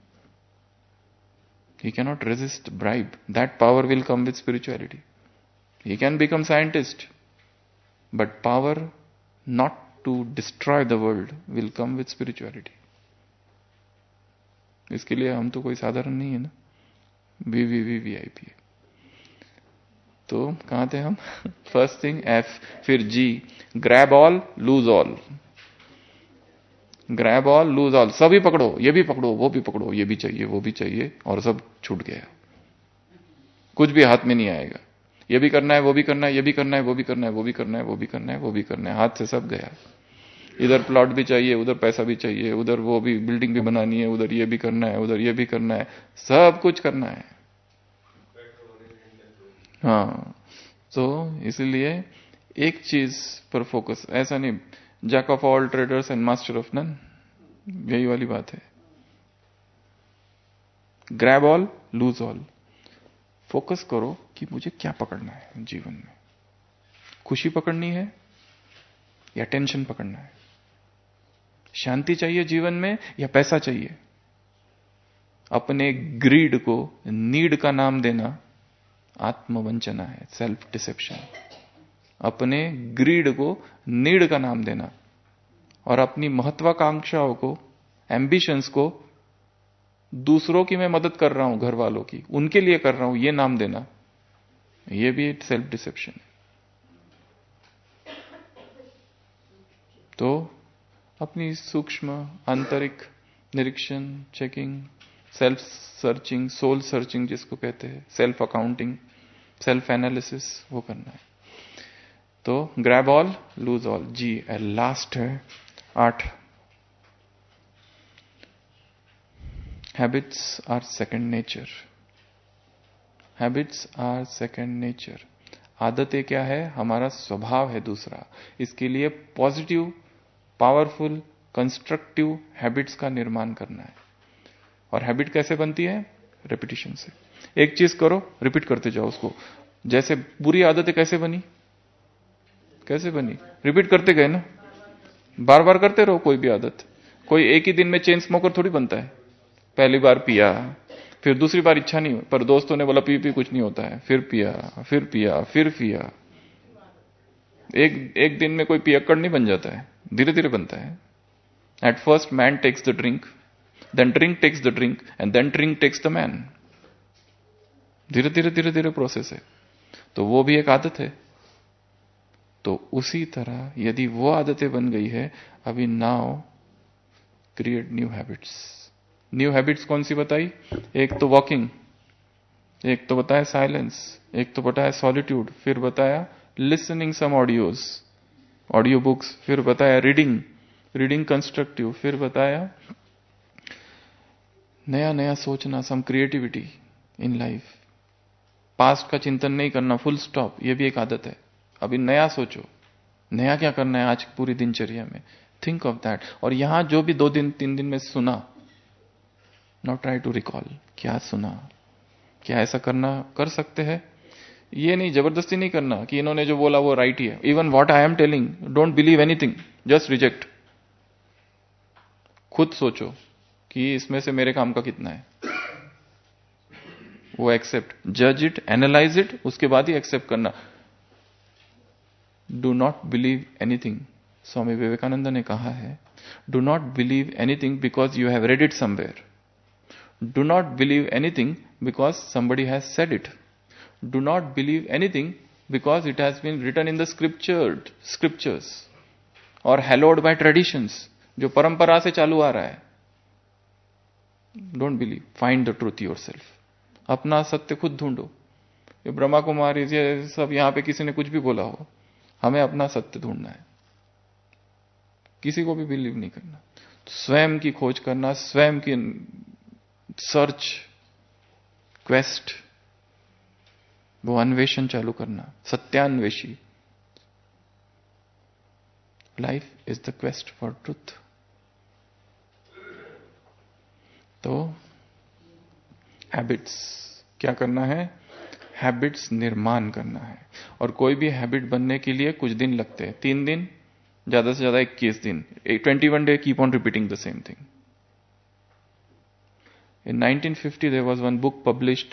He cannot resist bribe. That power will come with spirituality. He can become scientist, but power not to destroy the world will come with spirituality. इसके लिए हम तो कोई साधारण नहीं है ना, V V V V I P. तो कहां थे हम? फर्स्ट थिंग एफ, फिर G, grab all lose all. Grab all lose all, सभी पकड़ो, ये भी पकड़ो, वो भी पकड़ो, ये भी चाहिए, वो भी चाहिए, और सब छूट गया, कुछ भी हाथ में नहीं आएगा। ये भी करना है, वो भी करना है, ये भी करना है, वो भी करना है, वो भी करना है, वो भी करना है, वो भी करना है, हाथ से सब गया। इधर प्लॉट भी चाहिए, उधर पैसा भी चाहिए, उधर वो भी बिल्डिंग भी बनानी है, उधर ये भी करना है, उधर ये भी करना है, सब कुछ करना है। हाँ, तो इसलिए एक चीज पर फोकस, ऐसा नहीं jack of all traders and master of none, यही वाली बात है। Grab all lose all. Focus करो कि मुझे क्या पकड़ना है जीवन में, खुशी पकड़नी है या टेंशन पकड़ना है, शांति चाहिए जीवन में या पैसा चाहिए। अपने ग्रीड को नीड का नाम देना आत्मवंचना है, सेल्फ डिसेप्शन। अपने ग्रीड को नीड का नाम देना और अपनी महत्वाकांक्षाओं को, एम्बिशंस को, दूसरों की मैं मदद कर रहा हूं, घर वालों की, उनके लिए कर रहा हूं, ये नाम देना, ये भी एक सेल्फ डिसेप्शन है। तो अपनी सूक्ष्म आंतरिक निरीक्षण, checking, self searching, soul searching जिसको कहते हैं, सेल्फ अकाउंटिंग, सेल्फ एनालिसिस, वो करना है। तो grab all lose all, G last है आठ। Habits are second nature. Habits are second nature. आदतें क्या है? हमारा स्वभाव है दूसरा। इसके लिए पॉजिटिव, पावरफुल, कंस्ट्रक्टिव हैबिट्स का निर्माण करना है। और हैबिट कैसे बनती है? रेपिटेशन से। एक चीज करो, रिपीट करते जाओ उसको। जैसे बुरी आदतें कैसे बनी, कैसे बनी, रिपीट करते गए ना, बार बार करते रहो कोई भी आदत। कोई एक ही दिन में चेन स्मोकर थोड़ी बनता है। पहली बार पिया, फिर दूसरी बार इच्छा नहीं, पर दोस्तों ने बोला पी पी कुछ नहीं होता है, फिर पिया, फिर पिया, फिर पिया। एक एक दिन में कोई पियक्कड़ नहीं बन जाता है, धीरे धीरे बनता है। At first man takes the drink, then drink takes the drink, and then drink takes the man. धीरे धीरे धीरे धीरे प्रोसेस है। तो वो भी एक आदत है। तो उसी तरह यदि वो आदतें बन गई है, अभी now create new habits. New habits कौन सी बताई? एक तो वॉकिंग, एक तो बताया साइलेंस, एक तो बताया सॉलिट्यूड, फिर बताया listening some audios, audio books, फिर बताया रीडिंग, रीडिंग कंस्ट्रक्टिव, फिर बताया नया नया सोचना, some creativity in life. Past का चिंतन नहीं करना, फुल स्टॉप, ये भी एक आदत है। अभी नया सोचो, नया क्या करना है आज पूरी दिनचर्या में, थिंक ऑफ दैट। और यहां जो भी दो दिन तीन दिन में सुना, नॉट ट्राई टू रिकॉल, क्या सुना, क्या ऐसा करना कर सकते हैं। ये नहीं, जबरदस्ती नहीं करना कि इन्होंने जो बोला वो राइट ही है। Even what I am telling, don't believe anything, just reject. खुद सोचो कि इसमें से मेरे काम का कितना है, वो एक्सेप्ट, जज इट, एनालाइज इट, उसके बाद ही एक्सेप्ट करना। Do not believe anything. Swami Vivekananda ने कहा है, do not believe anything because you have read it somewhere. Do not believe anything because somebody has said it. Do not believe anything because it has been written in the scriptured scriptures or hallowed by traditions, जो परंपरा से चालू आ रहा है। Don't believe. Find the truth yourself. अपना सत्य खुद ढूंढो। ये ब्रह्मा कुमारी ये सब यहां पे किसी ने कुछ भी बोला हो, हमें अपना सत्य ढूंढना है, किसी को भी बिलीव नहीं करना। स्वयं की खोज करना, स्वयं की सर्च, क्वेस्ट, वो अन्वेषण चालू करना, सत्यान्वेषी। Life is the quest for truth. तो हैबिट्स क्या करना है? हैबिट्स निर्माण करना है। और कोई भी हैबिट बनने के लिए कुछ दिन लगते हैं, तीन दिन, ज्यादा से ज्यादा इक्कीस दिन, twenty one day keep on repeating the same thing. In nineteen fifty, there was one book published,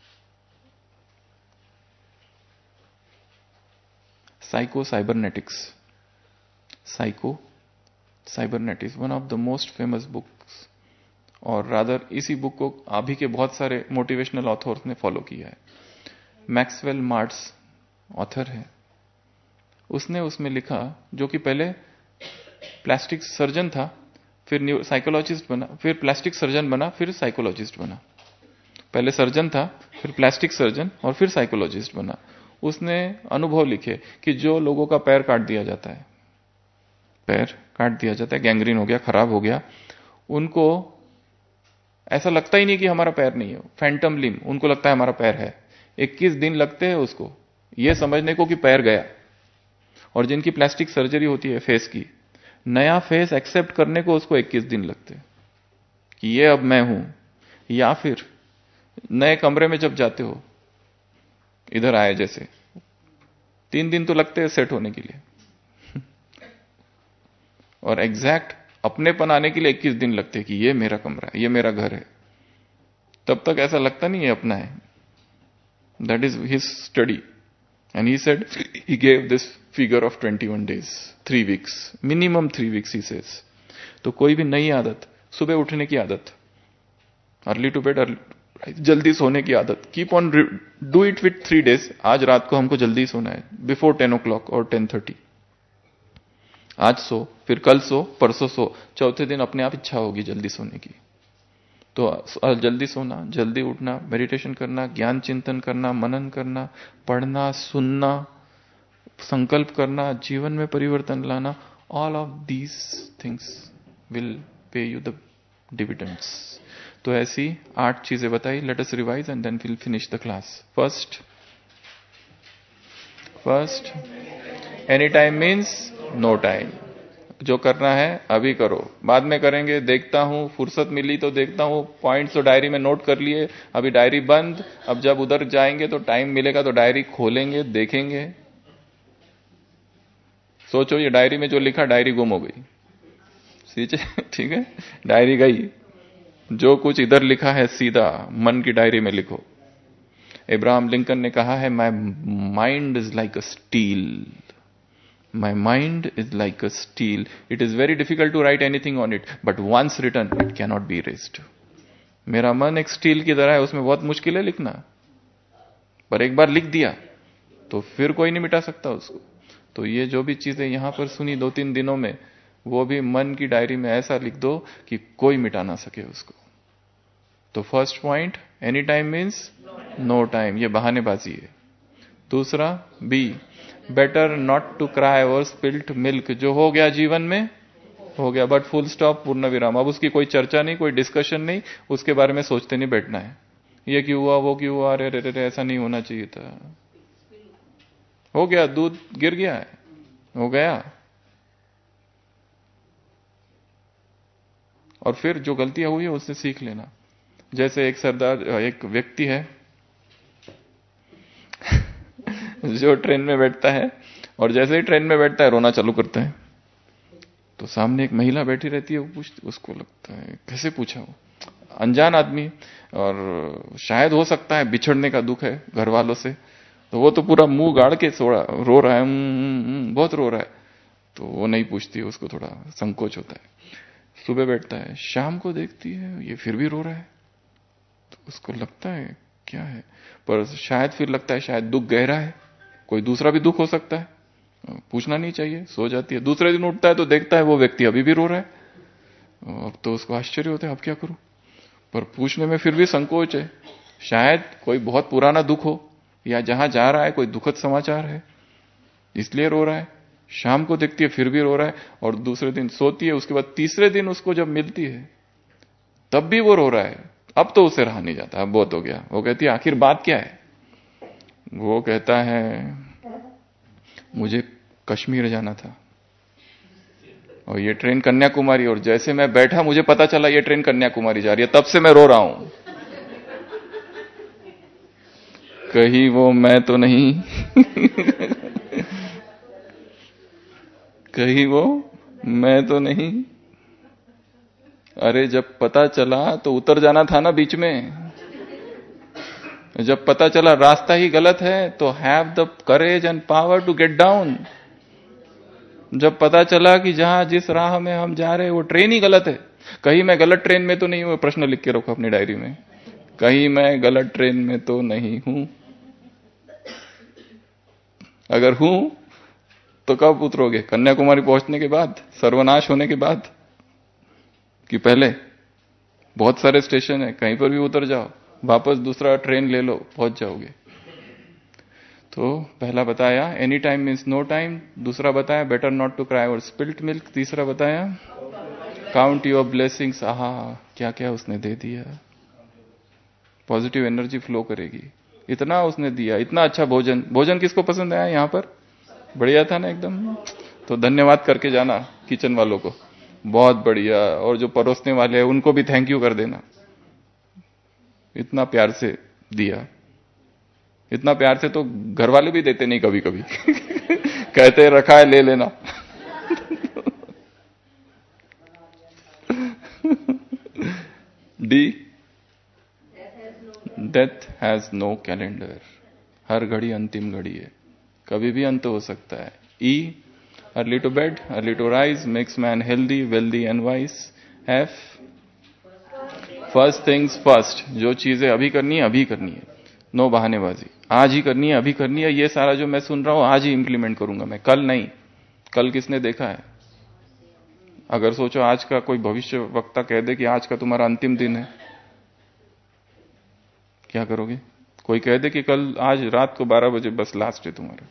Psycho-Cybernetics. Psycho-Cybernetics, one of the most famous books. और रादर इसी बुक को अभी के बहुत सारे मोटिवेशनल ऑथर्स ने फॉलो किया है। मैक्सवेल मार्ट्स ऑथर है, उसने उसमें लिखा, जो कि पहले प्लास्टिक सर्जन था, फिर साइकोलॉजिस्ट बना, फिर प्लास्टिक सर्जन बना, फिर साइकोलॉजिस्ट बना। पहले सर्जन था, फिर प्लास्टिक सर्जन, और फिर साइकोलॉजिस्ट बना। उसने अनुभव लिखे कि जो लोगों का पैर काट दिया जाता है, पैर काट दिया जाता है, गैंग्रीन हो गया, खराब हो गया, उनको ऐसा लगता ही नहीं कि हमारा पैर नहीं है, फैंटम लिम, उनको लगता है हमारा पैर है। इक्कीस दिन लगते हैं उसको यह समझने को कि पैर गया। और जिनकी प्लास्टिक सर्जरी होती है फेस की, नया फेस एक्सेप्ट करने को उसको इक्कीस दिन लगते हैं कि ये अब मैं हूं। या फिर नए कमरे में जब जाते हो, इधर आए जैसे, तीन दिन तो लगते हैं सेट होने के लिए और एग्जैक्ट अपनेपन आने के लिए इक्कीस दिन लगते हैं कि ये मेरा कमरा है, ये मेरा घर है। तब तक ऐसा लगता नहीं है अपना है। That is his study and he said he gave this figure of twenty one days, three weeks, minimum three weeks he says. तो कोई भी नई आदत, सुबह उठने की आदत, अर्ली टू बेड, जल्दी सोने की आदत, keep on do it with three days. आज रात को हमको जल्दी सोना है, बिफोर टेन ओ क्लॉक और टेन थर्टी। आज सो, फिर कल सो, परसों सो, चौथे दिन अपने आप इच्छा होगी जल्दी सोने की। तो जल्दी सोना, जल्दी उठना, मेडिटेशन करना, ज्ञान चिंतन करना, मनन करना, पढ़ना, सुनना, संकल्प करना, जीवन में परिवर्तन लाना, all of these things will pay you the dividends. तो ऐसी आठ चीजें बताई। Let us revise and then will finish the class. First, first any time means no time. जो करना है अभी करो, बाद में करेंगे, देखता हूं, फुर्सत मिली तो देखता हूं, पॉइंट्स तो डायरी में नोट कर लिए, अभी डायरी बंद, अब जब उधर जाएंगे तो टाइम मिलेगा तो डायरी खोलेंगे, देखेंगे। सोचो ये डायरी में जो लिखा, डायरी गुम हो गई, ठीक है, डायरी गई, जो कुछ इधर लिखा है सीधा मन की डायरी में लिखो। इब्राहिम लिंकन ने कहा है, my mind is like a steel, my mind is like a steel, it is very difficult to write anything on it, but once written it can not be erased. मेरा मन एक steel की तरह है, उसमें बहुत मुश्किल है लिखना, पर एक बार लिख दिया तो फिर कोई नहीं मिटा सकता उसको। तो ये जो भी चीजें यहां पर सुनी दो तीन दिनों में, वो भी मन की डायरी में ऐसा लिख दो कि कोई मिटा ना सके उसको। तो first point, any time means no time, ये बहानेबाजी है। दूसरा B, better not to cry over spilt milk, जो हो गया जीवन में हो गया, बट फुल स्टॉप, पूर्ण विराम। अब उसकी कोई चर्चा नहीं, कोई डिस्कशन नहीं, उसके बारे में सोचते नहीं बैठना है, ये क्यों हुआ, वो क्यों हुआ, अरे अरे अरे ऐसा नहीं होना चाहिए था, हो गया, दूध गिर गया है, हो गया। और फिर जो गलतियां हुई है उससे सीख लेना। जैसे एक सरदार, एक व्यक्ति है जो ट्रेन में बैठता है, और जैसे ही ट्रेन में बैठता है रोना चालू करता है। तो सामने एक महिला बैठी रहती है, वो पूछती, उसको लगता है कैसे पूछा, वो अनजान आदमी, और शायद हो सकता है बिछड़ने का दुख है घर वालों से, तो वो तो पूरा मुंह गाड़ के सोड़ा रो रहा है, बहुत रो रहा है। तो वो नहीं पूछती, उसको थोड़ा संकोच होता है। सुबह बैठता है, शाम को देखती है ये फिर भी रो रहा है, तो उसको लगता है क्या है, पर शायद फिर लगता है शायद दुख गहरा है, कोई दूसरा भी दुख हो सकता है, पूछना नहीं चाहिए, सो जाती है। दूसरे दिन उठता है तो देखता है वो व्यक्ति अभी भी रो रहा है। अब तो उसको आश्चर्य होता है, अब क्या करूं, पर पूछने में फिर भी संकोच है, शायद कोई बहुत पुराना दुख हो, या जहां जा रहा है कोई दुखद समाचार है इसलिए रो रहा है। शाम को देखती है फिर भी रो रहा है, और दूसरे दिन सोती है, उसके बाद तीसरे दिन उसको जब मिलती है तब भी वो रो रहा है। अब तो उसे रहा नहीं जाता, अब बहुत हो गया। वो कहती है आखिर बात क्या है, वो कहता है मुझे कश्मीर जाना था और ये ट्रेन कन्याकुमारी, और जैसे मैं बैठा मुझे पता चला ये ट्रेन कन्याकुमारी जा रही है, तब से मैं रो रहा हूं, कहीं वो मैं तो नहीं कहीं वो मैं तो नहीं। अरे जब पता चला तो उतर जाना था ना बीच में, जब पता चला रास्ता ही गलत है तो have the courage and power to get down. जब पता चला कि जहां जिस राह में हम जा रहे हैं वो ट्रेन ही गलत है, कहीं मैं गलत ट्रेन में तो नहीं हूं, प्रश्न लिख के रखो अपनी डायरी में, कहीं मैं गलत ट्रेन में तो नहीं हूं। अगर हूं तो कब उतरोगे, कन्याकुमारी पहुंचने के बाद, सर्वनाश होने के बाद, कि पहले? बहुत सारे स्टेशन है, कहीं पर भी उतर जाओ, वापस दूसरा ट्रेन ले लो, पहुंच जाओगे। तो पहला बताया any time means no time, दूसरा बताया better not to cry over spilt milk, तीसरा बताया काउंट योर ब्लेसिंग्स। आहा क्या क्या उसने दे दिया, पॉजिटिव एनर्जी फ्लो करेगी, इतना उसने दिया, इतना अच्छा भोजन। भोजन किसको पसंद आया यहां पर, बढ़िया था ना एकदम, तो धन्यवाद करके जाना किचन वालों को, बहुत बढ़िया, और जो परोसने वाले हैं उनको भी थैंक यू कर देना, इतना प्यार से दिया। इतना प्यार से तो घर वाले भी देते नहीं कभी कभी कहते रखा है ले लेना D, death has no calendar, हर घड़ी अंतिम घड़ी है, कभी भी अंत हो सकता है। E, early to bed early to rise makes man healthy wealthy and wise. F, first things first, जो चीजें अभी करनी है अभी करनी है, नो बहानेबाजी, आज ही करनी है, अभी करनी है। ये सारा जो मैं सुन रहा हूं आज ही इंप्लीमेंट करूंगा मैं, कल नहीं। कल किसने देखा है? अगर सोचो आज का कोई भविष्य वक्ता कह दे कि आज का तुम्हारा अंतिम दिन है, क्या करोगे? कोई कह दे कि कल आज रात को बारह बजे बस लास्ट है तुम्हारा,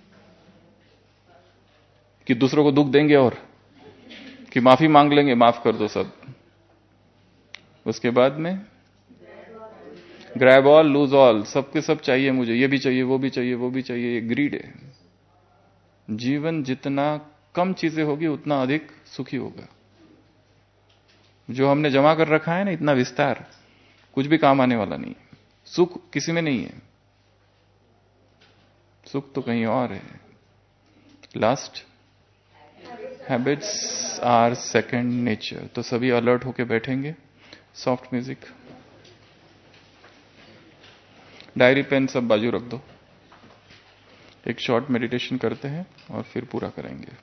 कि दूसरों को दुख देंगे और कि माफी मांग लेंगे, माफ कर दो सब, उसके बाद में ग्रैब ऑल लूज ऑल, सबके सब चाहिए मुझे, ये भी चाहिए वो भी चाहिए वो भी चाहिए, ये ग्रीड है। जीवन जितना कम चीजें होगी उतना अधिक सुखी होगा। जो हमने जमा कर रखा है ना, इतना विस्तार, कुछ भी काम आने वाला नहीं। सुख किसी में नहीं है, सुख तो कहीं और है। Last, habits are second nature. तो सभी अलर्ट होके बैठेंगे। सॉफ्ट म्यूजिक, डायरी पेन सब बाजू रख दो। एक शॉर्ट मेडिटेशन करते हैं और फिर पूरा करेंगे।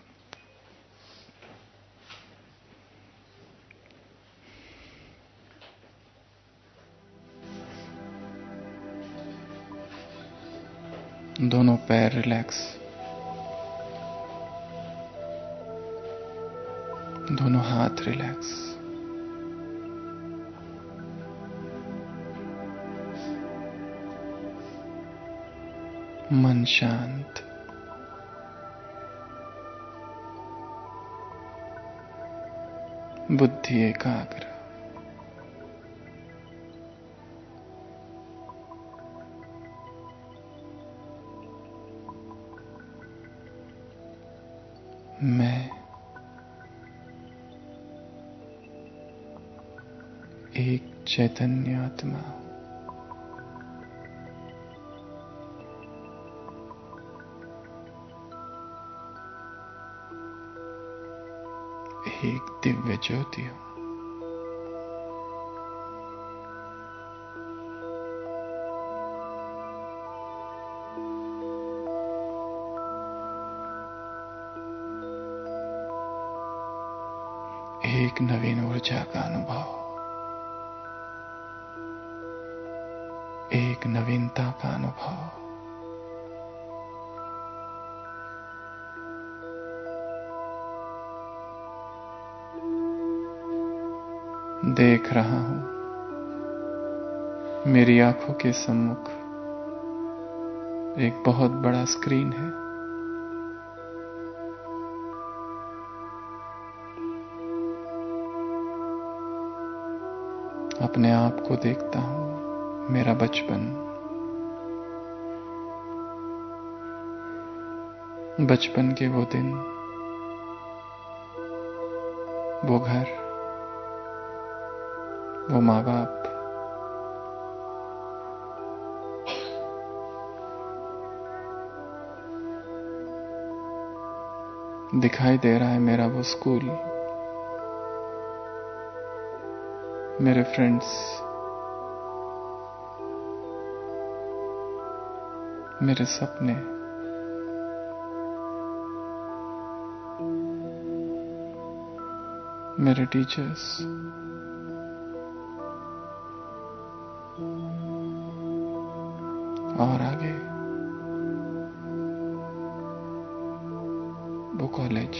दोनों पैर रिलैक्स, दोनों हाथ रिलैक्स। मन शांत, बुद्धि एकाग्र। मैं एक चैतन्य आत्मा, एक दिव्य ज्योति हूं। एक नवीन ऊर्जा का अनुभव, एक नवीनता का अनुभव। देख रहा हूं मेरी आंखों के सम्मुख एक बहुत बड़ा स्क्रीन है। अपने आप को देखता हूं, मेरा बचपन, बचपन के वो दिन, वो घर, वो माँ बाप। दिखाई दे रहा है मेरा वो स्कूल, मेरे फ्रेंड्स, मेरे सपने, मेरे टीचर्स, और आगे वो कॉलेज,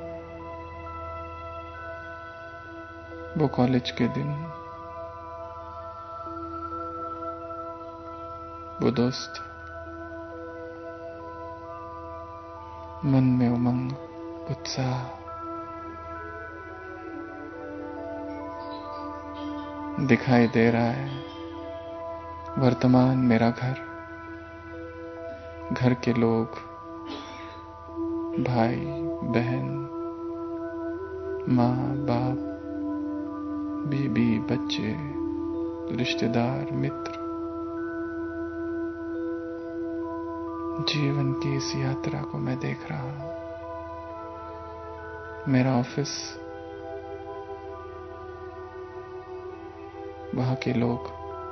वो कॉलेज के दिन, वो दोस्त, मन में उमंग, उत्साह। दिखाई दे रहा है वर्तमान मेरा घर, घर के लोग, भाई बहन, माँ बाप, बीबी, बच्चे, रिश्तेदार, मित्र। जीवन की इस यात्रा को मैं देख रहा हूं। मेरा ऑफिस, वहां के लोग,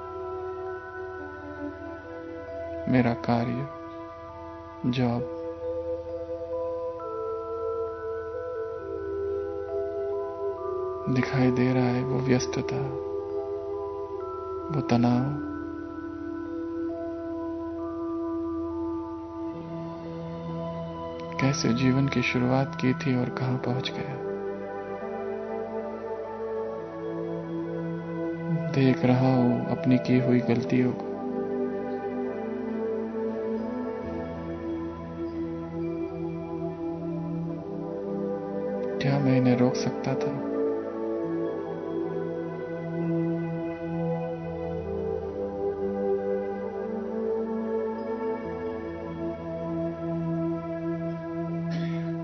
मेरा कार्य, जॉब, दिखाई दे रहा है वो व्यस्तता, वो तनाव। कैसे जीवन की शुरुआत की थी और कहां पहुंच गया। देख रहा हूं अपनी की हुई गलतियों को। क्या मैं इन्हें रोक सकता था?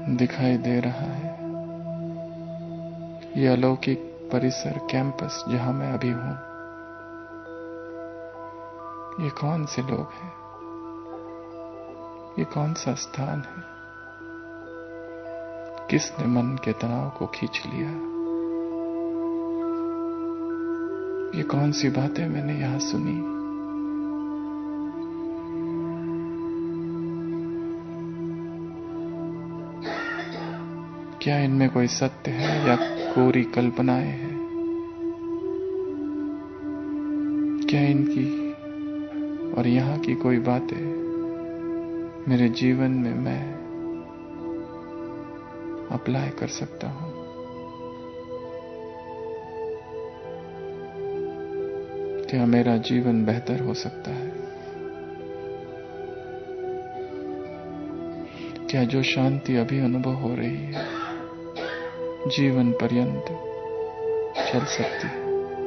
दिखाई दे रहा है। ये अलौकिक परिसर, कैंपस जहां मैं अभी हूं, ये कौन से लोग हैं? ये कौन सा स्थान है? किसने मन के तनाव को खींच लिया? ये कौन सी बातें मैंने यहां सुनी? क्या इनमें कोई सत्य है या कोरी कल्पनाएं हैं? क्या इनकी और यहां की कोई बातें मेरे जीवन में मैं अप्लाई कर सकता हूं? क्या मेरा जीवन बेहतर हो सकता है? क्या जो शांति अभी अनुभव हो रही है जीवन पर्यंत चल सकती है?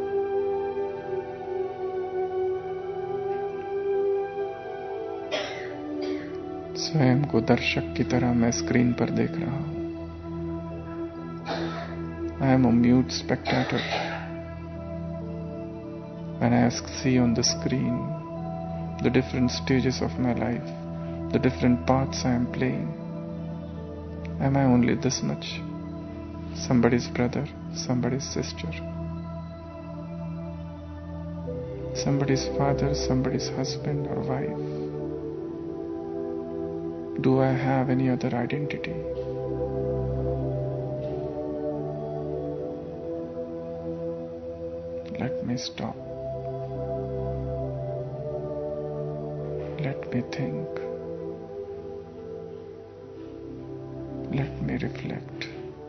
स्वयं को दर्शक की तरह मैं स्क्रीन पर देख रहा हूं। I am a mute spectator when I see on the screen the different stages of my life, the different parts I am playing. Am I only this much? Somebody's brother, somebody's sister, somebody's father, somebody's husband or wife. Do I have any other identity? Let me stop. Let me think. Let me reflect.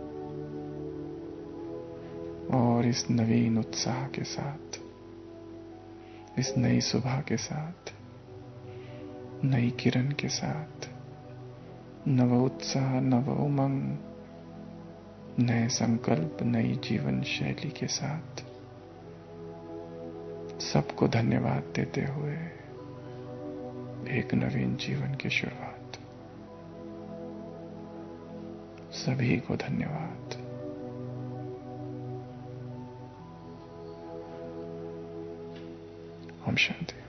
और इस नवीन उत्साह के साथ, इस नई सुबह के साथ, नई किरण के साथ, नव उत्साह, नव उमंग, नए संकल्प, नई जीवन शैली के साथ सबको धन्यवाद देते हुए एक नवीन जीवन की शुरुआत। सभी को धन्यवाद। ओम शांति।